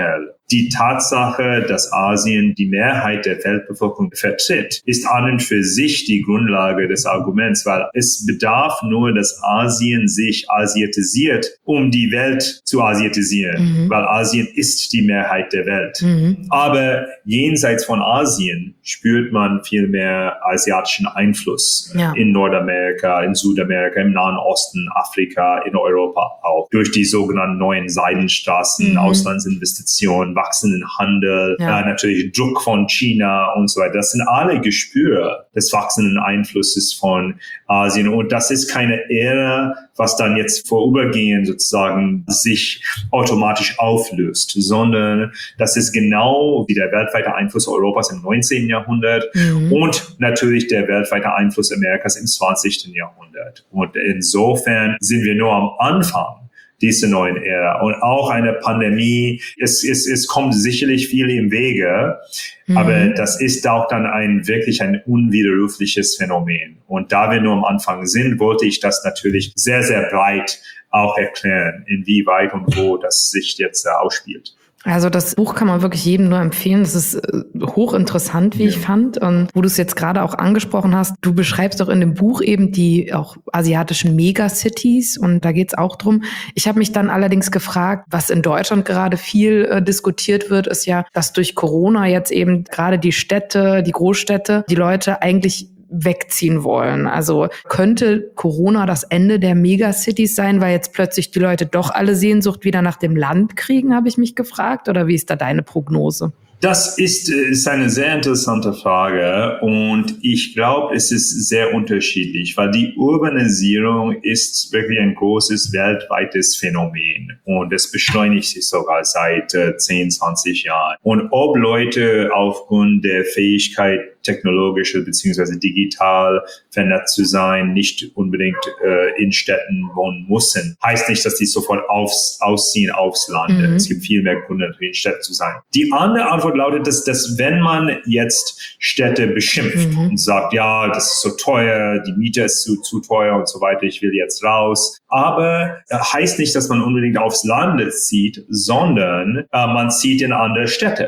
Die Tatsache, dass Asien die Mehrheit der Weltbevölkerung vertritt, ist an und für sich die Grundlage des Arguments, weil es bedarf nur, dass Asien sich asiatisiert, um die Welt zu asiatisieren, weil Asien ist die Mehrheit der Welt. Aber jenseits von Asien spürt man viel mehr asiatischen Einfluss in Nordamerika, in Südamerika, im Nahen Osten, Afrika, in Europa auch. Durch die sogenannten neuen Seidenstraßen, Auslandsinvestitionen, wachsenden Handel, natürlich Druck von China und so weiter. Das sind alle Gespür des wachsenden Einflusses von Asien. Und das ist keine Ära, was dann jetzt vorübergehend sozusagen sich automatisch auflöst, sondern das ist genau wie der weltweite Einfluss Europas im 19. Jahrhundert und natürlich der weltweite Einfluss Amerikas im 20. Jahrhundert. Und insofern sind wir nur am Anfang dieser neuen Ära. Und auch eine Pandemie, es kommt sicherlich viel im Wege, aber das ist auch dann wirklich ein unwiderrufliches Phänomen. Und da wir nur am Anfang sind, wollte ich das natürlich sehr, sehr breit auch erklären, inwieweit und wo das sich jetzt ausspielt. Also das Buch kann man wirklich jedem nur empfehlen. Das ist hochinteressant, wie ich fand. Und wo du es jetzt gerade auch angesprochen hast, du beschreibst auch in dem Buch eben die auch asiatischen Megacities und da geht's auch drum. Ich habe mich dann allerdings gefragt, was in Deutschland gerade viel diskutiert wird, ist ja, dass durch Corona jetzt eben gerade die Städte, die Großstädte, die Leute eigentlich wegziehen wollen. Also könnte Corona das Ende der Megacities sein, weil jetzt plötzlich die Leute doch alle Sehnsucht wieder nach dem Land kriegen, habe ich mich gefragt. Oder wie ist da deine Prognose? Das ist eine sehr interessante Frage und ich glaube, es ist sehr unterschiedlich, weil die Urbanisierung ist wirklich ein großes weltweites Phänomen und es beschleunigt sich sogar seit 10, 20 Jahren. Und ob Leute aufgrund der Fähigkeit, technologisch bzw. digital vernetzt zu sein, nicht unbedingt in Städten wohnen müssen, heißt nicht, dass die sofort ausziehen aufs Land. Es gibt viel mehr Gründe, in Städten zu sein. Die andere Antwort lautet, dass wenn man jetzt Städte beschimpft und sagt, ja, das ist so teuer, die Miete ist zu teuer und so weiter, ich will jetzt raus. Aber heißt nicht, dass man unbedingt aufs Land zieht, sondern man zieht in andere Städte.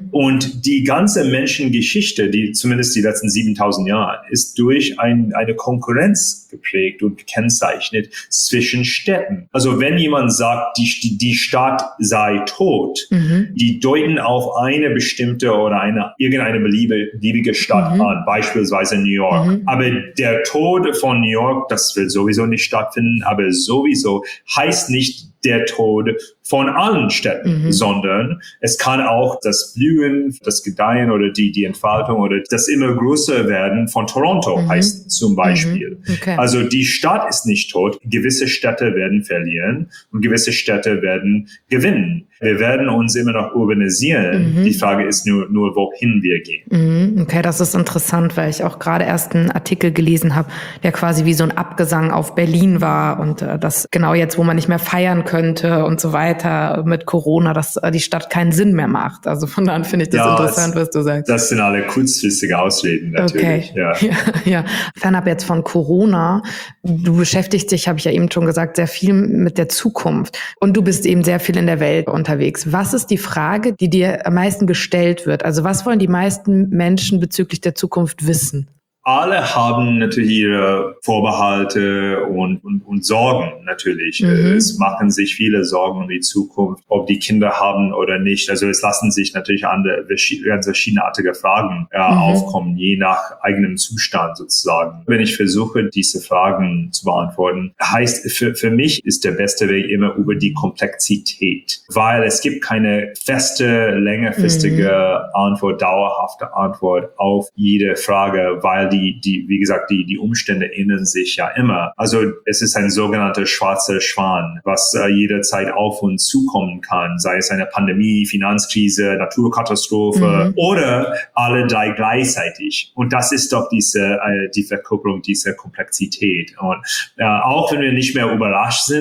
Und die ganze Menschengeschichte, die zumindest die letzten 7000 Jahre, ist durch eine Konkurrenz geprägt und gekennzeichnet zwischen Städten. Also wenn jemand sagt, die Stadt sei tot, die deuten auf eine bestimmte oder irgendeine beliebige Stadt an, beispielsweise New York. Aber der Tod von New York, das will sowieso nicht stattfinden, aber sowieso heißt nicht der Tod von allen Städten, sondern es kann auch das Blühen, das Gedeihen oder die Entfaltung oder das immer größer werden von Toronto heißt zum Beispiel. Okay. Also die Stadt ist nicht tot, gewisse Städte werden verlieren und gewisse Städte werden gewinnen. Wir werden uns immer noch urbanisieren. Die Frage ist nur, wohin wir gehen. Okay, das ist interessant, weil ich auch gerade erst einen Artikel gelesen habe, der quasi wie so ein Abgesang auf Berlin war und das genau jetzt, wo man nicht mehr feiern könnte und so weiter mit Corona, dass die Stadt keinen Sinn mehr macht. Also von daher finde ich das interessant, was du sagst. Das sind alle kurzfristige Ausreden natürlich. Okay. Ja. Fernab jetzt von Corona, du beschäftigst dich, habe ich ja eben schon gesagt, sehr viel mit der Zukunft und du bist eben sehr viel in der Welt unterwegs. Was ist die Frage, die dir am meisten gestellt wird? Also was wollen die meisten Menschen bezüglich der Zukunft wissen? Alle haben natürlich ihre Vorbehalte und Sorgen natürlich. Es machen sich viele Sorgen um die Zukunft, ob die Kinder haben oder nicht. Also es lassen sich natürlich ganz verschiedenartige Fragen aufkommen, je nach eigenem Zustand sozusagen. Wenn ich versuche, diese Fragen zu beantworten, heißt für mich ist der beste Weg immer über die Komplexität, weil es gibt keine feste, längerfristige Antwort, dauerhafte Antwort auf jede Frage, weil wie gesagt, die Umstände ändern sich ja immer. Also es ist ein sogenannter schwarzer Schwan, was jederzeit auf uns zukommen kann, sei es eine Pandemie, Finanzkrise, Naturkatastrophe oder alle drei gleichzeitig. Und das ist doch die Verkörperung dieser Komplexität. Und auch wenn wir nicht mehr überrascht sind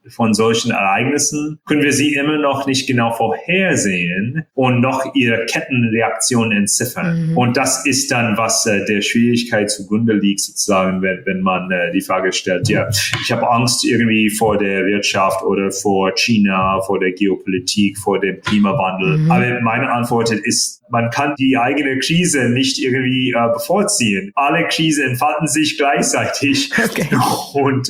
von solchen Ereignissen können wir sie immer noch nicht genau vorhersehen und noch ihre Kettenreaktion entziffern. Und das ist dann, was der Schwierigkeit zugrunde liegt, sozusagen, wenn man die Frage stellt, ja, ich habe Angst irgendwie vor der Wirtschaft oder vor China, vor der Geopolitik, vor dem Klimawandel. Aber meine Antwort ist, man kann die eigene Krise nicht irgendwie bevorziehen. Alle Krisen entfalten sich gleichzeitig und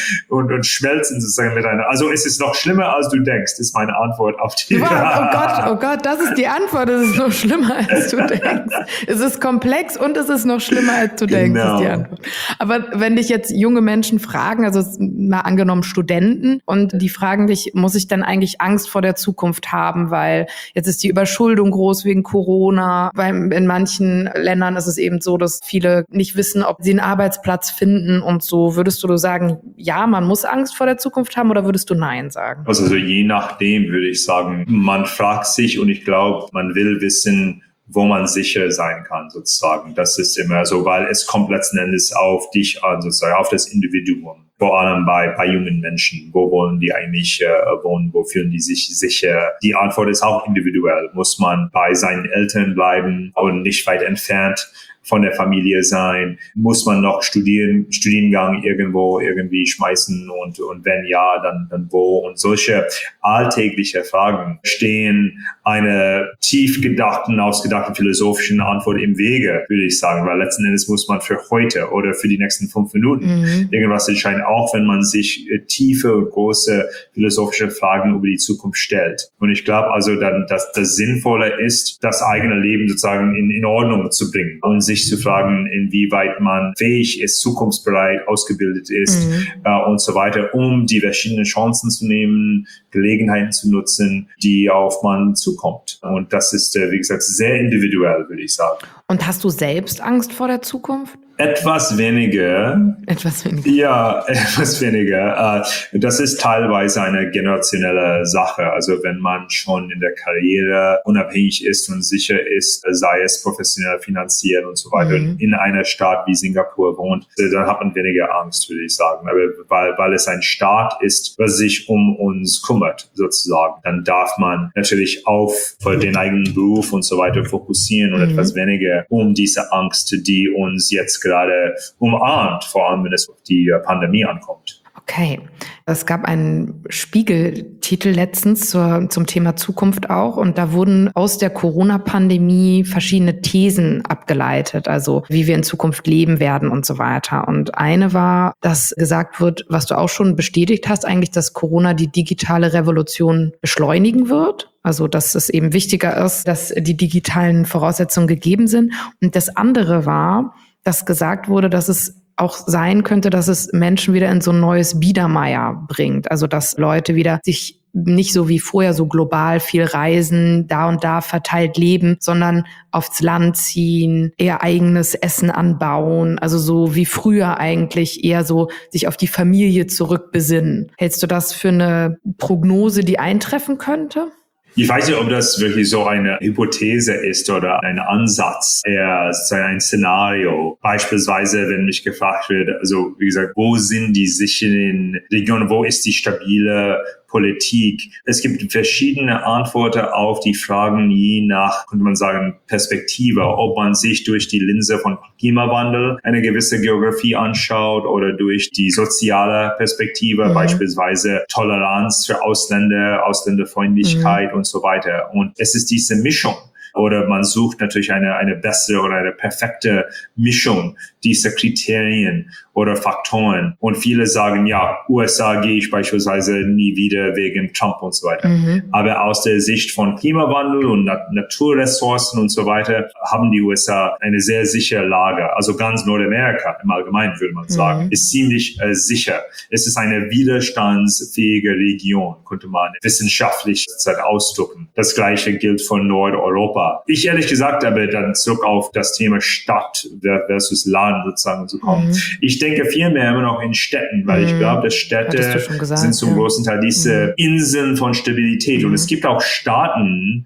schmelzen sozusagen miteinander. Also es ist noch schlimmer, als du denkst, ist meine Antwort auf die Frage. Oh Gott, das ist die Antwort. Es ist noch schlimmer, als du denkst. Es ist komplex und es ist noch schlimmer, als du denkst, ist die Antwort. Aber wenn dich jetzt junge Menschen fragen, also mal angenommen Studenten, und die fragen dich, muss ich denn eigentlich Angst vor der Zukunft haben, weil jetzt ist die Überschuldung groß wegen Corona, weil in manchen Ländern ist es eben so, dass viele nicht wissen, ob sie einen Arbeitsplatz finden und so. Würdest du sagen, ja, man muss Angst vor der Zukunft haben, oder würdest du Nein sagen? Also je nachdem würde ich sagen, man fragt sich, und ich glaube, man will wissen, wo man sicher sein kann, sozusagen. Das ist immer so, weil es kommt letzten Endes auf dich an, sozusagen, auf das Individuum. Vor allem bei jungen Menschen. Wo wollen die eigentlich wohnen? Wo fühlen die sich sicher? Die Antwort ist auch individuell. Muss man bei seinen Eltern bleiben und nicht weit entfernt von der Familie sein? Muss man noch Studiengang irgendwo irgendwie schmeißen, und wenn ja, dann wo? Und solche alltägliche Fragen stehen einer ausgedachten philosophischen Antwort im Wege, würde ich sagen, weil letzten Endes muss man für heute oder für die nächsten 5 Minuten irgendwas entscheiden, auch wenn man sich tiefe und große philosophische Fragen über die Zukunft stellt. Und ich glaube also dann, dass das Sinnvolle ist, das eigene Leben sozusagen in Ordnung zu bringen und sich zu fragen, inwieweit man fähig ist, zukunftsbereit, ausgebildet ist und so weiter, um die verschiedenen Chancen zu nehmen, Gelegenheiten zu nutzen, die auf man zukommt. Und das ist, wie gesagt, sehr individuell, würde ich sagen. Und hast du selbst Angst vor der Zukunft? Etwas weniger. Etwas weniger. Ja, etwas weniger. Das ist teilweise eine generationelle Sache. Also wenn man schon in der Karriere unabhängig ist und sicher ist, sei es professionell finanziert und so weiter, in einer Stadt wie Singapur wohnt, dann hat man weniger Angst, würde ich sagen. Aber weil es ein Staat ist, was sich um uns kümmert, sozusagen, dann darf man natürlich auf den eigenen Beruf und so weiter fokussieren und etwas weniger um diese Angst, die uns jetzt gerade umarmt, vor allem wenn es auf die Pandemie ankommt. Okay. Es gab einen Spiegel-Titel letztens zum Thema Zukunft auch, und da wurden aus der Corona-Pandemie verschiedene Thesen abgeleitet, also wie wir in Zukunft leben werden und so weiter. Und eine war, dass gesagt wird, was du auch schon bestätigt hast, eigentlich, dass Corona die digitale Revolution beschleunigen wird. Also, dass es eben wichtiger ist, dass die digitalen Voraussetzungen gegeben sind. Und das andere war, dass gesagt wurde, dass es auch sein könnte, dass es Menschen wieder in so ein neues Biedermeier bringt. Also, dass Leute wieder sich nicht so wie vorher so global viel reisen, da und da verteilt leben, sondern aufs Land ziehen, eher eigenes Essen anbauen. Also so wie früher eigentlich, eher so sich auf die Familie zurückbesinnen. Hältst du das für eine Prognose, die eintreffen könnte? Ich weiß nicht, ob das wirklich so eine Hypothese ist oder ein Ansatz, eher ein Szenario. Beispielsweise, wenn mich gefragt wird, also wie gesagt, wo sind die sicheren Regionen, wo ist die stabile Politik? Es gibt verschiedene Antworten auf die Fragen, je nach, könnte man sagen, Perspektive. Ob man sich durch die Linse von Klimawandel eine gewisse Geografie anschaut oder durch die soziale Perspektive, beispielsweise Toleranz für Ausländer, Ausländerfreundlichkeit und so weiter. Und es ist diese Mischung. Oder man sucht natürlich eine bessere oder eine perfekte Mischung dieser Kriterien oder Faktoren. Und viele sagen, ja, USA gehe ich beispielsweise nie wieder wegen Trump und so weiter. Aber aus der Sicht von Klimawandel und Naturressourcen und so weiter haben die USA eine sehr sichere Lage. Also ganz Nordamerika im Allgemeinen, würde man sagen, ist ziemlich sicher. Es ist eine widerstandsfähige Region, könnte man wissenschaftlich ausdrücken. Das Gleiche gilt für Nordeuropa. Ich ehrlich gesagt, aber dann zurück auf das Thema Stadt versus Land sozusagen zu kommen. Ich denke vielmehr immer noch in Städten, weil ich glaube, dass Städte sind zum großen Teil diese Inseln von Stabilität. Und es gibt auch Staaten,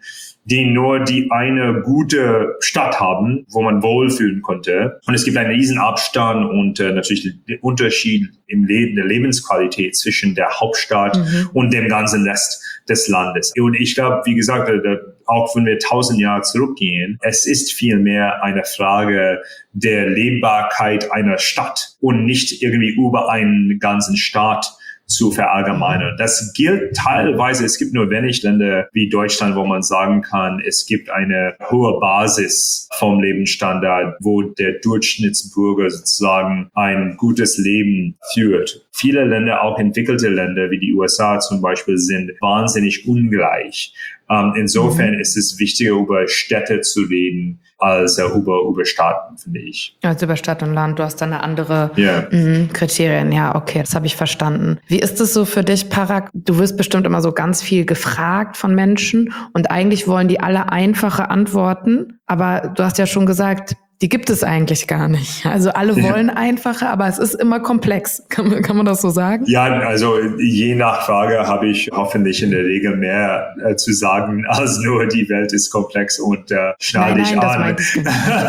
die nur die eine gute Stadt haben, wo man wohlfühlen konnte. Und es gibt einen riesen Abstand und natürlich den Unterschied im Leben, der Lebensqualität zwischen der Hauptstadt und dem ganzen Rest des Landes. Und ich glaube, wie gesagt, auch wenn wir 1000 Jahre zurückgehen, es ist vielmehr eine Frage der Lebbarkeit einer Stadt und nicht irgendwie über einen ganzen Staat zu verallgemeinern. Das gilt teilweise, es gibt nur wenig Länder wie Deutschland, wo man sagen kann, es gibt eine hohe Basis vom Lebensstandard, wo der Durchschnittsbürger sozusagen ein gutes Leben führt. Viele Länder, auch entwickelte Länder wie die USA zum Beispiel, sind wahnsinnig ungleich. Insofern ist es wichtiger, über Städte zu reden, als über Staaten, finde ich. Also über Stadt und Land, du hast da eine andere Kriterien. Ja, okay, das habe ich verstanden. Wie ist es so für dich, Parag? Du wirst bestimmt immer so ganz viel gefragt von Menschen und eigentlich wollen die alle einfache Antworten, aber du hast ja schon gesagt, die gibt es eigentlich gar nicht. Also alle wollen einfache, aber es ist immer komplex. Kann man das so sagen? Ja, also je nach Frage habe ich hoffentlich in der Regel mehr zu sagen, als nur die Welt ist komplex und schnall dich an. Das meinte ich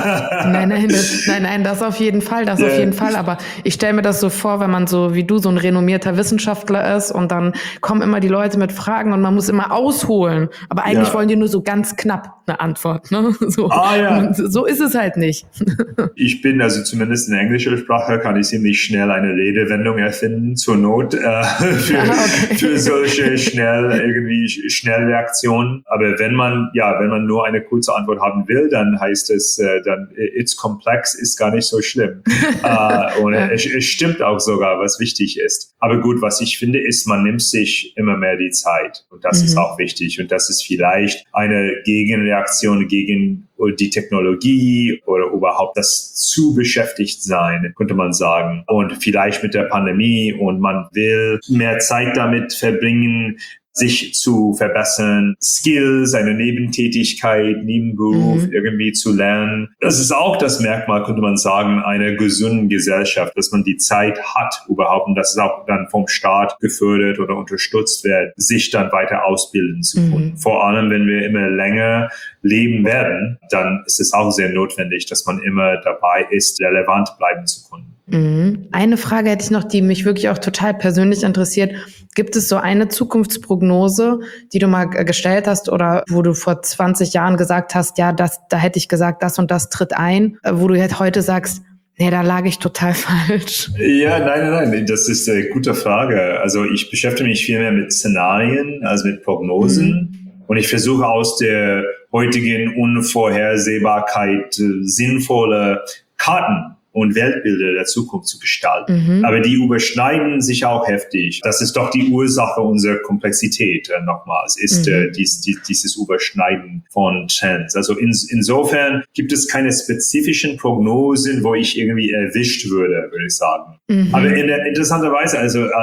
nein, das auf jeden Fall, auf jeden Fall. Aber ich stelle mir das so vor, wenn man so wie du so ein renommierter Wissenschaftler ist und dann kommen immer die Leute mit Fragen und man muss immer ausholen. Aber eigentlich wollen die nur so ganz knapp eine Antwort. Ne? So. So ist es halt nicht. Ich bin also zumindest in englischer Sprache kann ich ziemlich schnell eine Redewendung erfinden zur Not für solche Schnellreaktionen. Aber wenn man nur eine kurze Antwort haben will, dann heißt es it's complex ist gar nicht so schlimm. Und es stimmt auch sogar, was wichtig ist. Aber gut, was ich finde, ist, man nimmt sich immer mehr die Zeit und das ist auch wichtig und das ist vielleicht eine Gegenreaktion gegen die Technologie oder überhaupt das zu beschäftigt sein, könnte man sagen. Und vielleicht mit der Pandemie und man will mehr Zeit damit verbringen, sich zu verbessern, Skills, eine Nebentätigkeit, Nebenberuf irgendwie zu lernen. Das ist auch das Merkmal, könnte man sagen, einer gesunden Gesellschaft, dass man die Zeit hat überhaupt und dass es auch dann vom Staat gefördert oder unterstützt wird, sich dann weiter ausbilden zu können. Vor allem, wenn wir immer länger leben werden, dann ist es auch sehr notwendig, dass man immer dabei ist, relevant bleiben zu können. Eine Frage hätte ich noch, die mich wirklich auch total persönlich interessiert. Gibt es so eine Zukunftsprognose, die du mal gestellt hast oder wo du vor 20 Jahren gesagt hast, ja, da hätte ich gesagt, das und das tritt ein, wo du jetzt heute sagst, nee, da lag ich total falsch? Ja, nein, das ist eine gute Frage. Also ich beschäftige mich viel mehr mit Szenarien als mit Prognosen und ich versuche aus der heutigen Unvorhersehbarkeit sinnvolle Karten und Weltbilder der Zukunft zu gestalten. Aber die überschneiden sich auch heftig. Das ist doch die Ursache unserer Komplexität, nochmals, ist dieses Überschneiden von Trends. Also insofern gibt es keine spezifischen Prognosen, wo ich irgendwie erwischt würde ich sagen. Aber interessanterweise,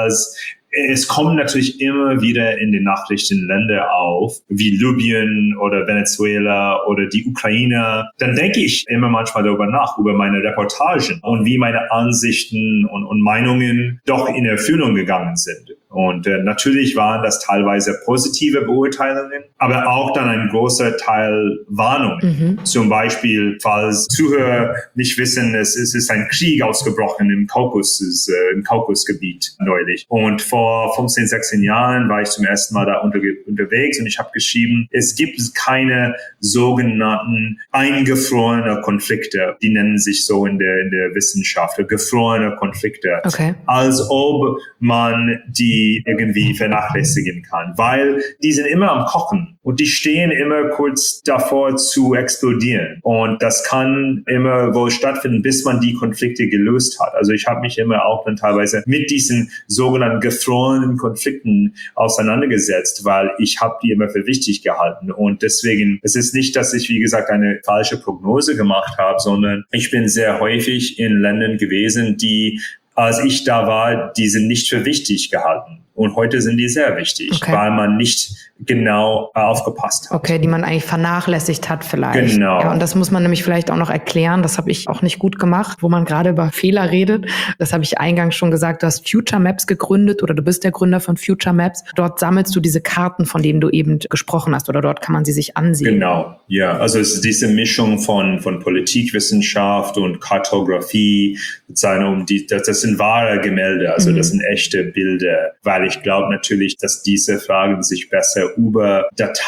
es kommen natürlich immer wieder in den Nachrichten Länder auf, wie Libyen oder Venezuela oder die Ukraine. Dann denke ich immer manchmal darüber nach, über meine Reportagen und wie meine Ansichten und Meinungen doch in Erfüllung gegangen sind. Und natürlich waren das teilweise positive Beurteilungen, aber auch dann ein großer Teil Warnungen. Zum Beispiel, falls Zuhörer nicht wissen, es ist ein Krieg ausgebrochen im Kaukasusgebiet neulich. Und vor 15, 16 Jahren war ich zum ersten Mal da unterwegs und ich habe geschrieben, es gibt keine sogenannten eingefrorene Konflikte. Die nennen sich so in der Wissenschaft, gefrorene Konflikte. Okay. Als ob man die irgendwie vernachlässigen kann, weil die sind immer am Kochen und die stehen immer kurz davor zu explodieren und das kann immer wohl stattfinden, bis man die Konflikte gelöst hat. Also ich habe mich immer auch dann teilweise mit diesen sogenannten gefrorenen Konflikten auseinandergesetzt, weil ich habe die immer für wichtig gehalten und deswegen, es ist nicht, dass ich, wie gesagt, eine falsche Prognose gemacht habe, sondern ich bin sehr häufig in Ländern gewesen, die als ich da war, die sind nicht für wichtig gehalten. Und heute sind die sehr wichtig, weil man nicht genau aufgepasst hat. Okay, die man eigentlich vernachlässigt hat vielleicht. Genau. Ja, und das muss man nämlich vielleicht auch noch erklären. Das habe ich auch nicht gut gemacht, wo man gerade über Fehler redet. Das habe ich eingangs schon gesagt. Du hast Future Maps gegründet oder du bist der Gründer von Future Maps. Dort sammelst du diese Karten, von denen du eben gesprochen hast, oder dort kann man sie sich ansehen. Genau, ja. Also es ist diese Mischung von Politikwissenschaft und Kartografie, sozusagen das sind wahre Gemälde, also das sind echte Bilder, weil ich glaube natürlich, dass diese Fragen sich besser über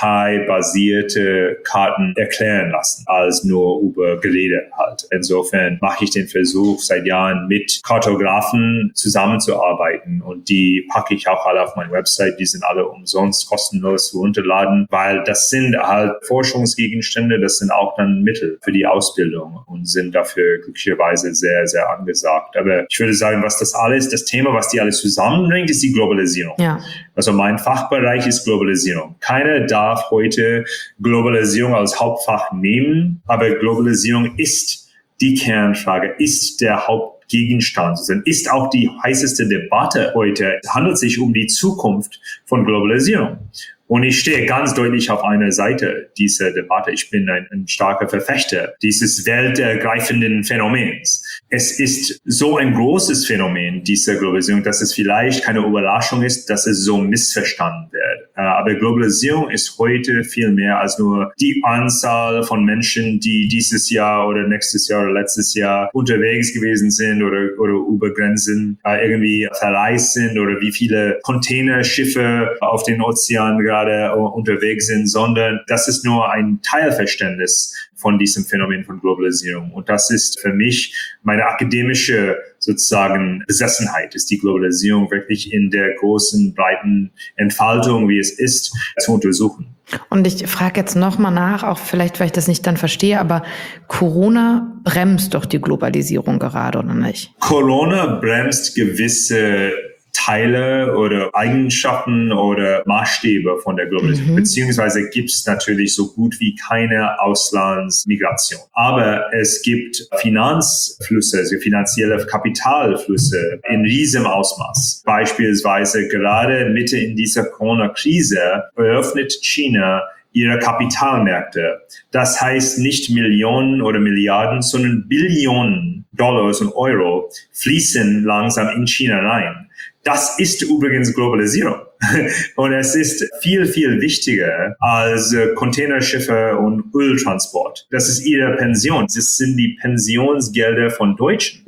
dateibasierte Karten erklären lassen, als nur über Gerede halt. Insofern mache ich den Versuch seit Jahren mit Kartografen zusammenzuarbeiten und die packe ich auch alle auf meine Website, die sind alle umsonst kostenlos zu runterladen, weil das sind halt Forschungsgegenstände, das sind auch dann Mittel für die Ausbildung und sind dafür glücklicherweise sehr, sehr angesagt. Aber ich würde sagen, das Thema, was die alles zusammenbringt, ist die Globalisierung. Ja. Also mein Fachbereich ist Globalisierung. Keiner darf heute Globalisierung als Hauptfach nehmen, aber Globalisierung ist die Kernfrage, ist der Hauptgegenstand, ist auch die heißeste Debatte heute. Es handelt sich um die Zukunft von Globalisierung. Und ich stehe ganz deutlich auf einer Seite dieser Debatte. Ich bin ein starker Verfechter dieses weltergreifenden Phänomens. Es ist so ein großes Phänomen, diese Globalisierung, dass es vielleicht keine Überraschung ist, dass es so missverstanden wird. Aber Globalisierung ist heute viel mehr als nur die Anzahl von Menschen, die dieses Jahr oder nächstes Jahr oder letztes Jahr unterwegs gewesen sind oder über Grenzen irgendwie verreist sind oder wie viele Containerschiffe auf den Ozeanen gerade unterwegs sind, sondern das ist nur ein Teilverständnis von diesem Phänomen von Globalisierung. Und das ist für mich meine akademische sozusagen Besessenheit, ist die Globalisierung wirklich in der großen, breiten Entfaltung, wie es ist, zu untersuchen. Und ich frage jetzt nochmal nach, auch vielleicht, weil ich das nicht dann verstehe, aber Corona bremst doch die Globalisierung gerade, oder nicht? Corona bremst gewisse Teile oder Eigenschaften oder Maßstäbe von der Globalisierung. Beziehungsweise gibt es natürlich so gut wie keine Auslandsmigration. Aber es gibt Finanzflüsse, also finanzielle Kapitalflüsse in riesem Ausmaß. Beispielsweise gerade Mitte in dieser Corona-Krise eröffnet China ihre Kapitalmärkte. Das heißt nicht Millionen oder Milliarden, sondern Billionen Dollars und Euro fließen langsam in China rein. Das ist übrigens Globalisierung. Und es ist viel, viel wichtiger als Containerschiffe und Öltransport. Das ist ihre Pension. Das sind die Pensionsgelder von Deutschen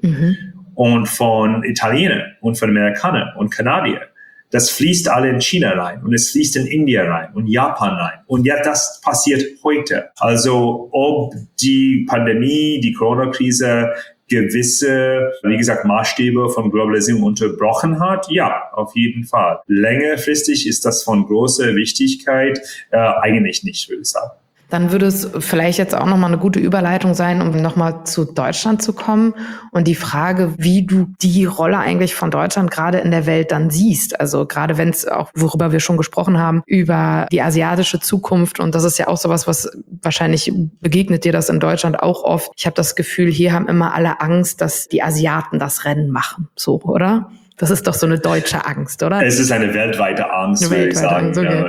und von Italienern und von Amerikanern und Kanadiern. Das fließt alle in China rein und es fließt in Indien rein und Japan rein. Und ja, das passiert heute. Also ob die Pandemie, die Corona-Krise gewisse, wie gesagt, Maßstäbe von Globalisierung unterbrochen hat? Ja, auf jeden Fall. Längerfristig ist das von großer Wichtigkeit eigentlich nicht, würde ich sagen. Dann würde es vielleicht jetzt auch nochmal eine gute Überleitung sein, um nochmal zu Deutschland zu kommen und die Frage, wie du die Rolle eigentlich von Deutschland gerade in der Welt dann siehst. Also gerade wenn es auch, worüber wir schon gesprochen haben, über die asiatische Zukunft, und das ist ja auch sowas, was wahrscheinlich begegnet dir das in Deutschland auch oft. Ich habe das Gefühl, hier haben immer alle Angst, dass die Asiaten das Rennen machen. So, oder? Das ist doch so eine deutsche Angst, oder? Es ist eine weltweite Angst, würde ich sagen. Angst, okay. Ja,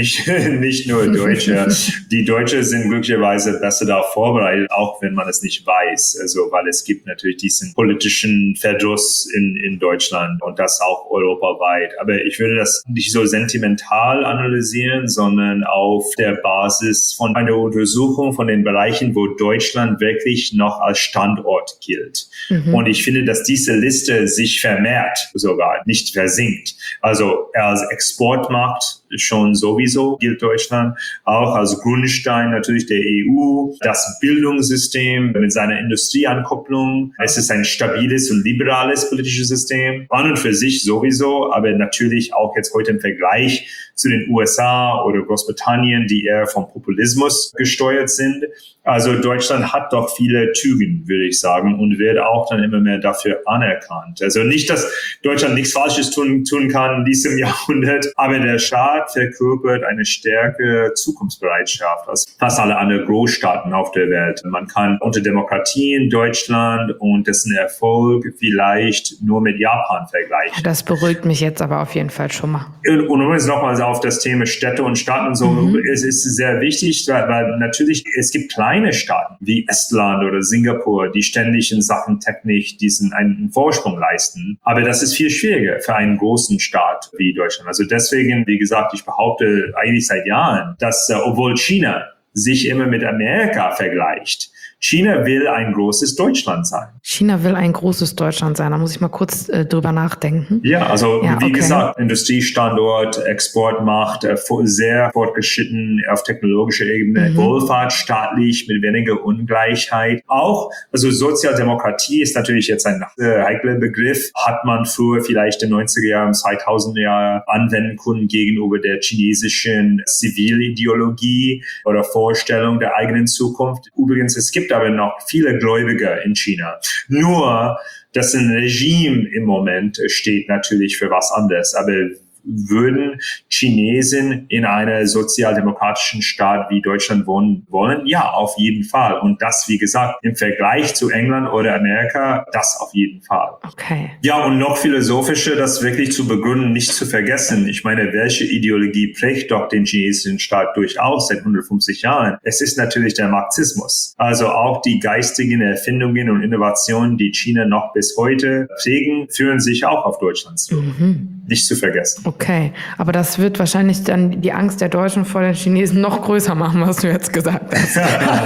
nicht nur Deutsche. Die Deutschen sind glücklicherweise besser darauf vorbereitet, auch wenn man es nicht weiß. Also, weil es gibt natürlich diesen politischen Verdruss in Deutschland und das auch europaweit. Aber ich würde das nicht so sentimental analysieren, sondern auf der Basis von einer Untersuchung von den Bereichen, wo Deutschland wirklich noch als Standort gilt. Und ich finde, dass diese Liste sich vermehrt, sogar nicht versinkt. Also als Exportmarkt schon sowieso gilt Deutschland, auch als Grundstein natürlich der EU, das Bildungssystem mit seiner Industrieankopplung. Es ist ein stabiles und liberales politisches System, an und für sich sowieso, aber natürlich auch jetzt heute im Vergleich zu den USA oder Großbritannien, die eher vom Populismus gesteuert sind. Also Deutschland hat doch viele Tugenden, würde ich sagen, und wird auch dann immer mehr dafür anerkannt. Also nicht, dass Deutschland nichts Falsches tun kann in diesem Jahrhundert, aber der Staat Staat verkörpert eine stärkere Zukunftsbereitschaft als fast alle anderen Großstaaten auf der Welt. Man kann unter Demokratien Deutschland und dessen Erfolg vielleicht nur mit Japan vergleichen. Das beruhigt mich jetzt aber auf jeden Fall schon mal. Und übrigens nochmals auf das Thema Städte und Staaten und so. Es ist sehr wichtig, weil natürlich es gibt kleine Staaten wie Estland oder Singapur, die ständig in Sachen Technik einen Vorsprung leisten. Aber das ist viel schwieriger für einen großen Staat wie Deutschland. Also deswegen, wie gesagt, ich behaupte eigentlich seit Jahren, dass obwohl China sich immer mit Amerika vergleicht, China will ein großes Deutschland sein. China will ein großes Deutschland sein. Da muss ich mal kurz drüber nachdenken. Ja, also wie gesagt, Industriestandort, Exportmacht, sehr fortgeschritten auf technologischer Ebene, Wohlfahrt staatlich mit weniger Ungleichheit. Auch, also Sozialdemokratie ist natürlich jetzt ein heikler Begriff, hat man früher vielleicht in den 90er Jahren, 2000er Jahren anwenden können gegenüber der chinesischen Zivilideologie oder Vorstellung der eigenen Zukunft. Übrigens, es gibt aber noch viele Gläubiger in China. Nur, dass ein Regime im Moment steht natürlich für was anderes. Aber würden Chinesen in einer sozialdemokratischen Staat wie Deutschland wohnen wollen? Ja, auf jeden Fall. Und das, wie gesagt, im Vergleich zu England oder Amerika, das auf jeden Fall. Okay. Ja, und noch philosophischer, das wirklich zu begründen, nicht zu vergessen. Ich meine, welche Ideologie prägt doch den chinesischen Staat durchaus seit 150 Jahren? Es ist natürlich der Marxismus. Also auch die geistigen Erfindungen und Innovationen, die China noch bis heute prägen, führen sich auch auf Deutschland zu. Nicht zu vergessen. Okay, aber das wird wahrscheinlich dann die Angst der Deutschen vor den Chinesen noch größer machen, was du jetzt gesagt hast.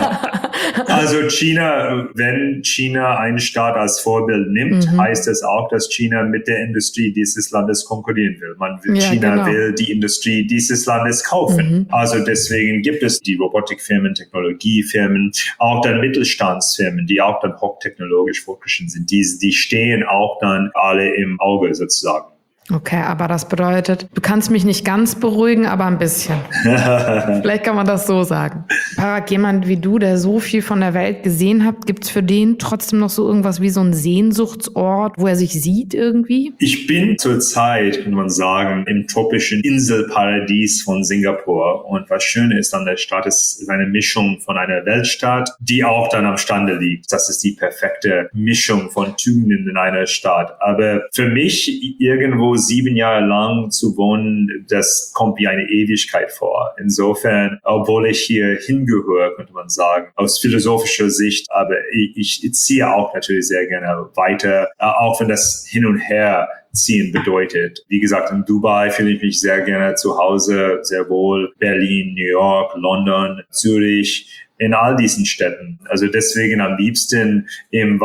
Also China, wenn China einen Staat als Vorbild nimmt, heißt es auch, dass China mit der Industrie dieses Landes konkurrieren will. China will die Industrie dieses Landes kaufen. Also deswegen gibt es die Robotikfirmen, Technologiefirmen, auch dann Mittelstandsfirmen, die auch dann hochtechnologisch fortgeschritten sind. Die stehen auch dann alle im Auge sozusagen. Okay, aber das bedeutet, du kannst mich nicht ganz beruhigen, aber ein bisschen. Vielleicht kann man das so sagen. Parag, jemand wie du, der so viel von der Welt gesehen hat, gibt's für den trotzdem noch so irgendwas wie so ein Sehnsuchtsort, wo er sich sieht irgendwie? Ich bin zurzeit, kann man sagen, im tropischen Inselparadies von Singapur. Und was schön ist an der Stadt, ist eine Mischung von einer Weltstadt, die auch dann am Strande liegt. Das ist die perfekte Mischung von Tugenden in einer Stadt. Aber für mich irgendwo 7 Jahre lang zu wohnen, das kommt wie eine Ewigkeit vor. Insofern, obwohl ich hier hingehöre, könnte man sagen, aus philosophischer Sicht, aber ich ziehe auch natürlich sehr gerne weiter, auch wenn das Hin und Her ziehen bedeutet. Wie gesagt, in Dubai fühle ich mich sehr gerne zu Hause, sehr wohl. Berlin, New York, London, Zürich, in all diesen Städten. Also deswegen am liebsten im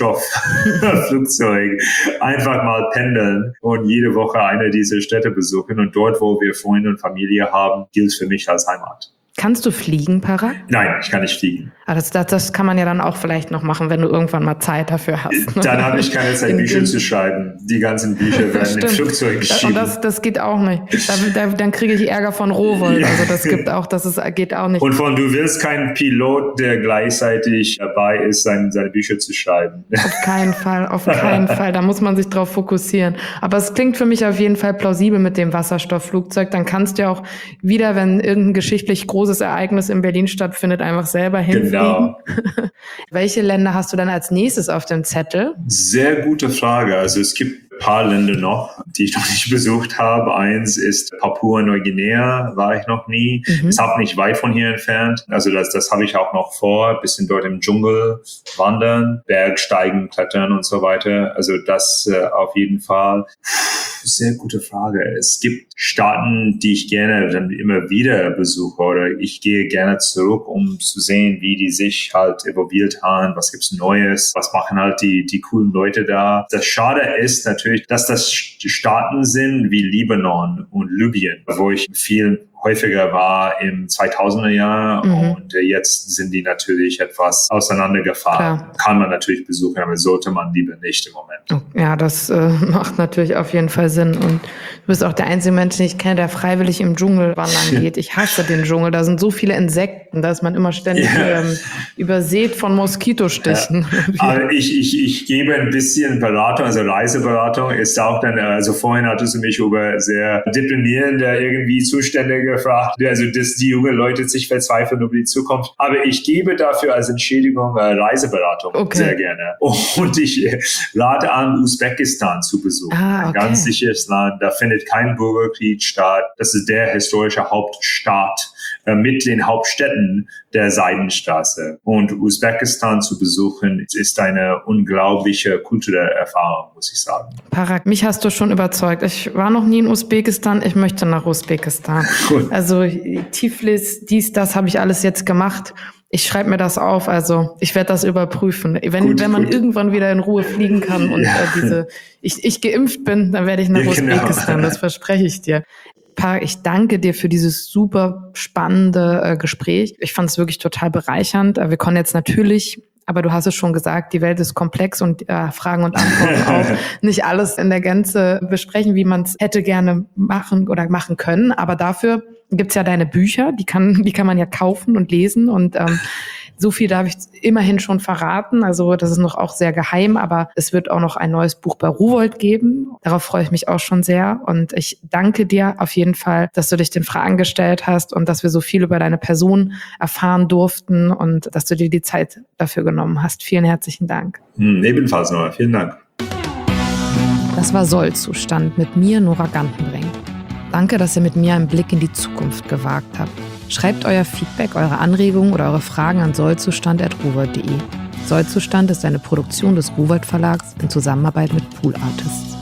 Wasserstoffflugzeug einfach mal pendeln und jede Woche eine dieser Städte besuchen. Und dort, wo wir Freunde und Familie haben, gilt für mich als Heimat. Kannst du fliegen, Parag? Nein, ich kann nicht fliegen. Das kann man ja dann auch vielleicht noch machen, wenn du irgendwann mal Zeit dafür hast. Dann habe ich keine Zeit, Bücher zu schreiben. Die ganzen Bücher werden im Flugzeug geschrieben. Und das geht auch nicht. Dann kriege ich Ärger von Rowold. Ja. Also geht auch nicht. Und du willst keinen Pilot, der gleichzeitig dabei ist, seine Bücher zu schreiben. Auf keinen Fall. Da muss man sich drauf fokussieren. Aber es klingt für mich auf jeden Fall plausibel mit dem Wasserstoffflugzeug. Dann kannst du ja auch wieder, wenn irgendein geschichtlich großes Ereignis in Berlin stattfindet, einfach selber hinfliegen. Genau. Welche Länder hast du dann als nächstes auf dem Zettel? Sehr gute Frage. Also es gibt ein paar Länder noch, die ich noch nicht besucht habe. Eins ist Papua-Neuguinea, war ich noch nie. Ist auch nicht weit von hier entfernt. Also das habe ich auch noch vor. Bisschen dort im Dschungel wandern, Bergsteigen, klettern und so weiter. Also das auf jeden Fall. Sehr gute Frage. Es gibt Staaten, die ich gerne dann immer wieder besuche oder ich gehe gerne zurück, um zu sehen, wie die sich halt evolviert haben, was gibt's Neues, was machen halt die coolen Leute da. Das Schade ist natürlich, dass das Staaten sind wie Libanon und Libyen, wo ich viel häufiger war im 2000er Jahr und jetzt sind die natürlich etwas auseinandergefahren. Klar. Kann man natürlich besuchen, aber sollte man lieber nicht im Moment. Ja, das macht natürlich auf jeden Fall Sinn und du bist auch der einzige Mensch, den ich kenne, der freiwillig im Dschungel wandern geht. Ich hasse den Dschungel, da sind so viele Insekten, da ist man immer ständig übersät von Moskitostichen. Aber ich gebe ein bisschen Beratung, also Reiseberatung ist auch dann, also vorhin hattest du mich über sehr deprimierende irgendwie Zustände gefragt, also dass die jungen Leute sich verzweifeln über die Zukunft. Aber ich gebe dafür als Entschädigung Reiseberatung sehr gerne. Und ich rate an, Usbekistan zu besuchen. Ein ganz sicheres Land, da findet kein Bürgerkrieg statt. Das ist der historische Hauptstaat mit den Hauptstädten der Seidenstraße. Und Usbekistan zu besuchen, ist eine unglaubliche kulturelle Erfahrung, muss ich sagen. Parag, mich hast du schon überzeugt. Ich war noch nie in Usbekistan, ich möchte nach Usbekistan. Cool. Also Tiflis, das habe ich alles jetzt gemacht. Ich schreibe mir das auf, also ich werde das überprüfen. Wenn man irgendwann wieder in Ruhe fliegen kann und ich geimpft bin, dann werde ich nach Usbekistan, das verspreche ich dir. Parag, ich danke dir für dieses super spannende Gespräch. Ich fand es wirklich total bereichernd. Wir konnten jetzt natürlich, aber du hast es schon gesagt, die Welt ist komplex und Fragen und Antworten auch nicht alles in der Gänze besprechen, wie man es hätte gerne machen oder machen können. Aber dafür gibt's ja deine Bücher, die kann man ja kaufen und lesen und so viel darf ich immerhin schon verraten. Also das ist noch auch sehr geheim, aber es wird auch noch ein neues Buch bei Rowohlt geben. Darauf freue ich mich auch schon sehr. Und ich danke dir auf jeden Fall, dass du dich den Fragen gestellt hast und dass wir so viel über deine Person erfahren durften und dass du dir die Zeit dafür genommen hast. Vielen herzlichen Dank. Ebenfalls nochmal. Vielen Dank. Das war Sollzustand mit mir, Nora Gantenbrink. Danke, dass ihr mit mir einen Blick in die Zukunft gewagt habt. Schreibt euer Feedback, eure Anregungen oder eure Fragen an sollzustand@rowohlt.de. Sollzustand ist eine Produktion des Rowohlt Verlags in Zusammenarbeit mit Pool Artists.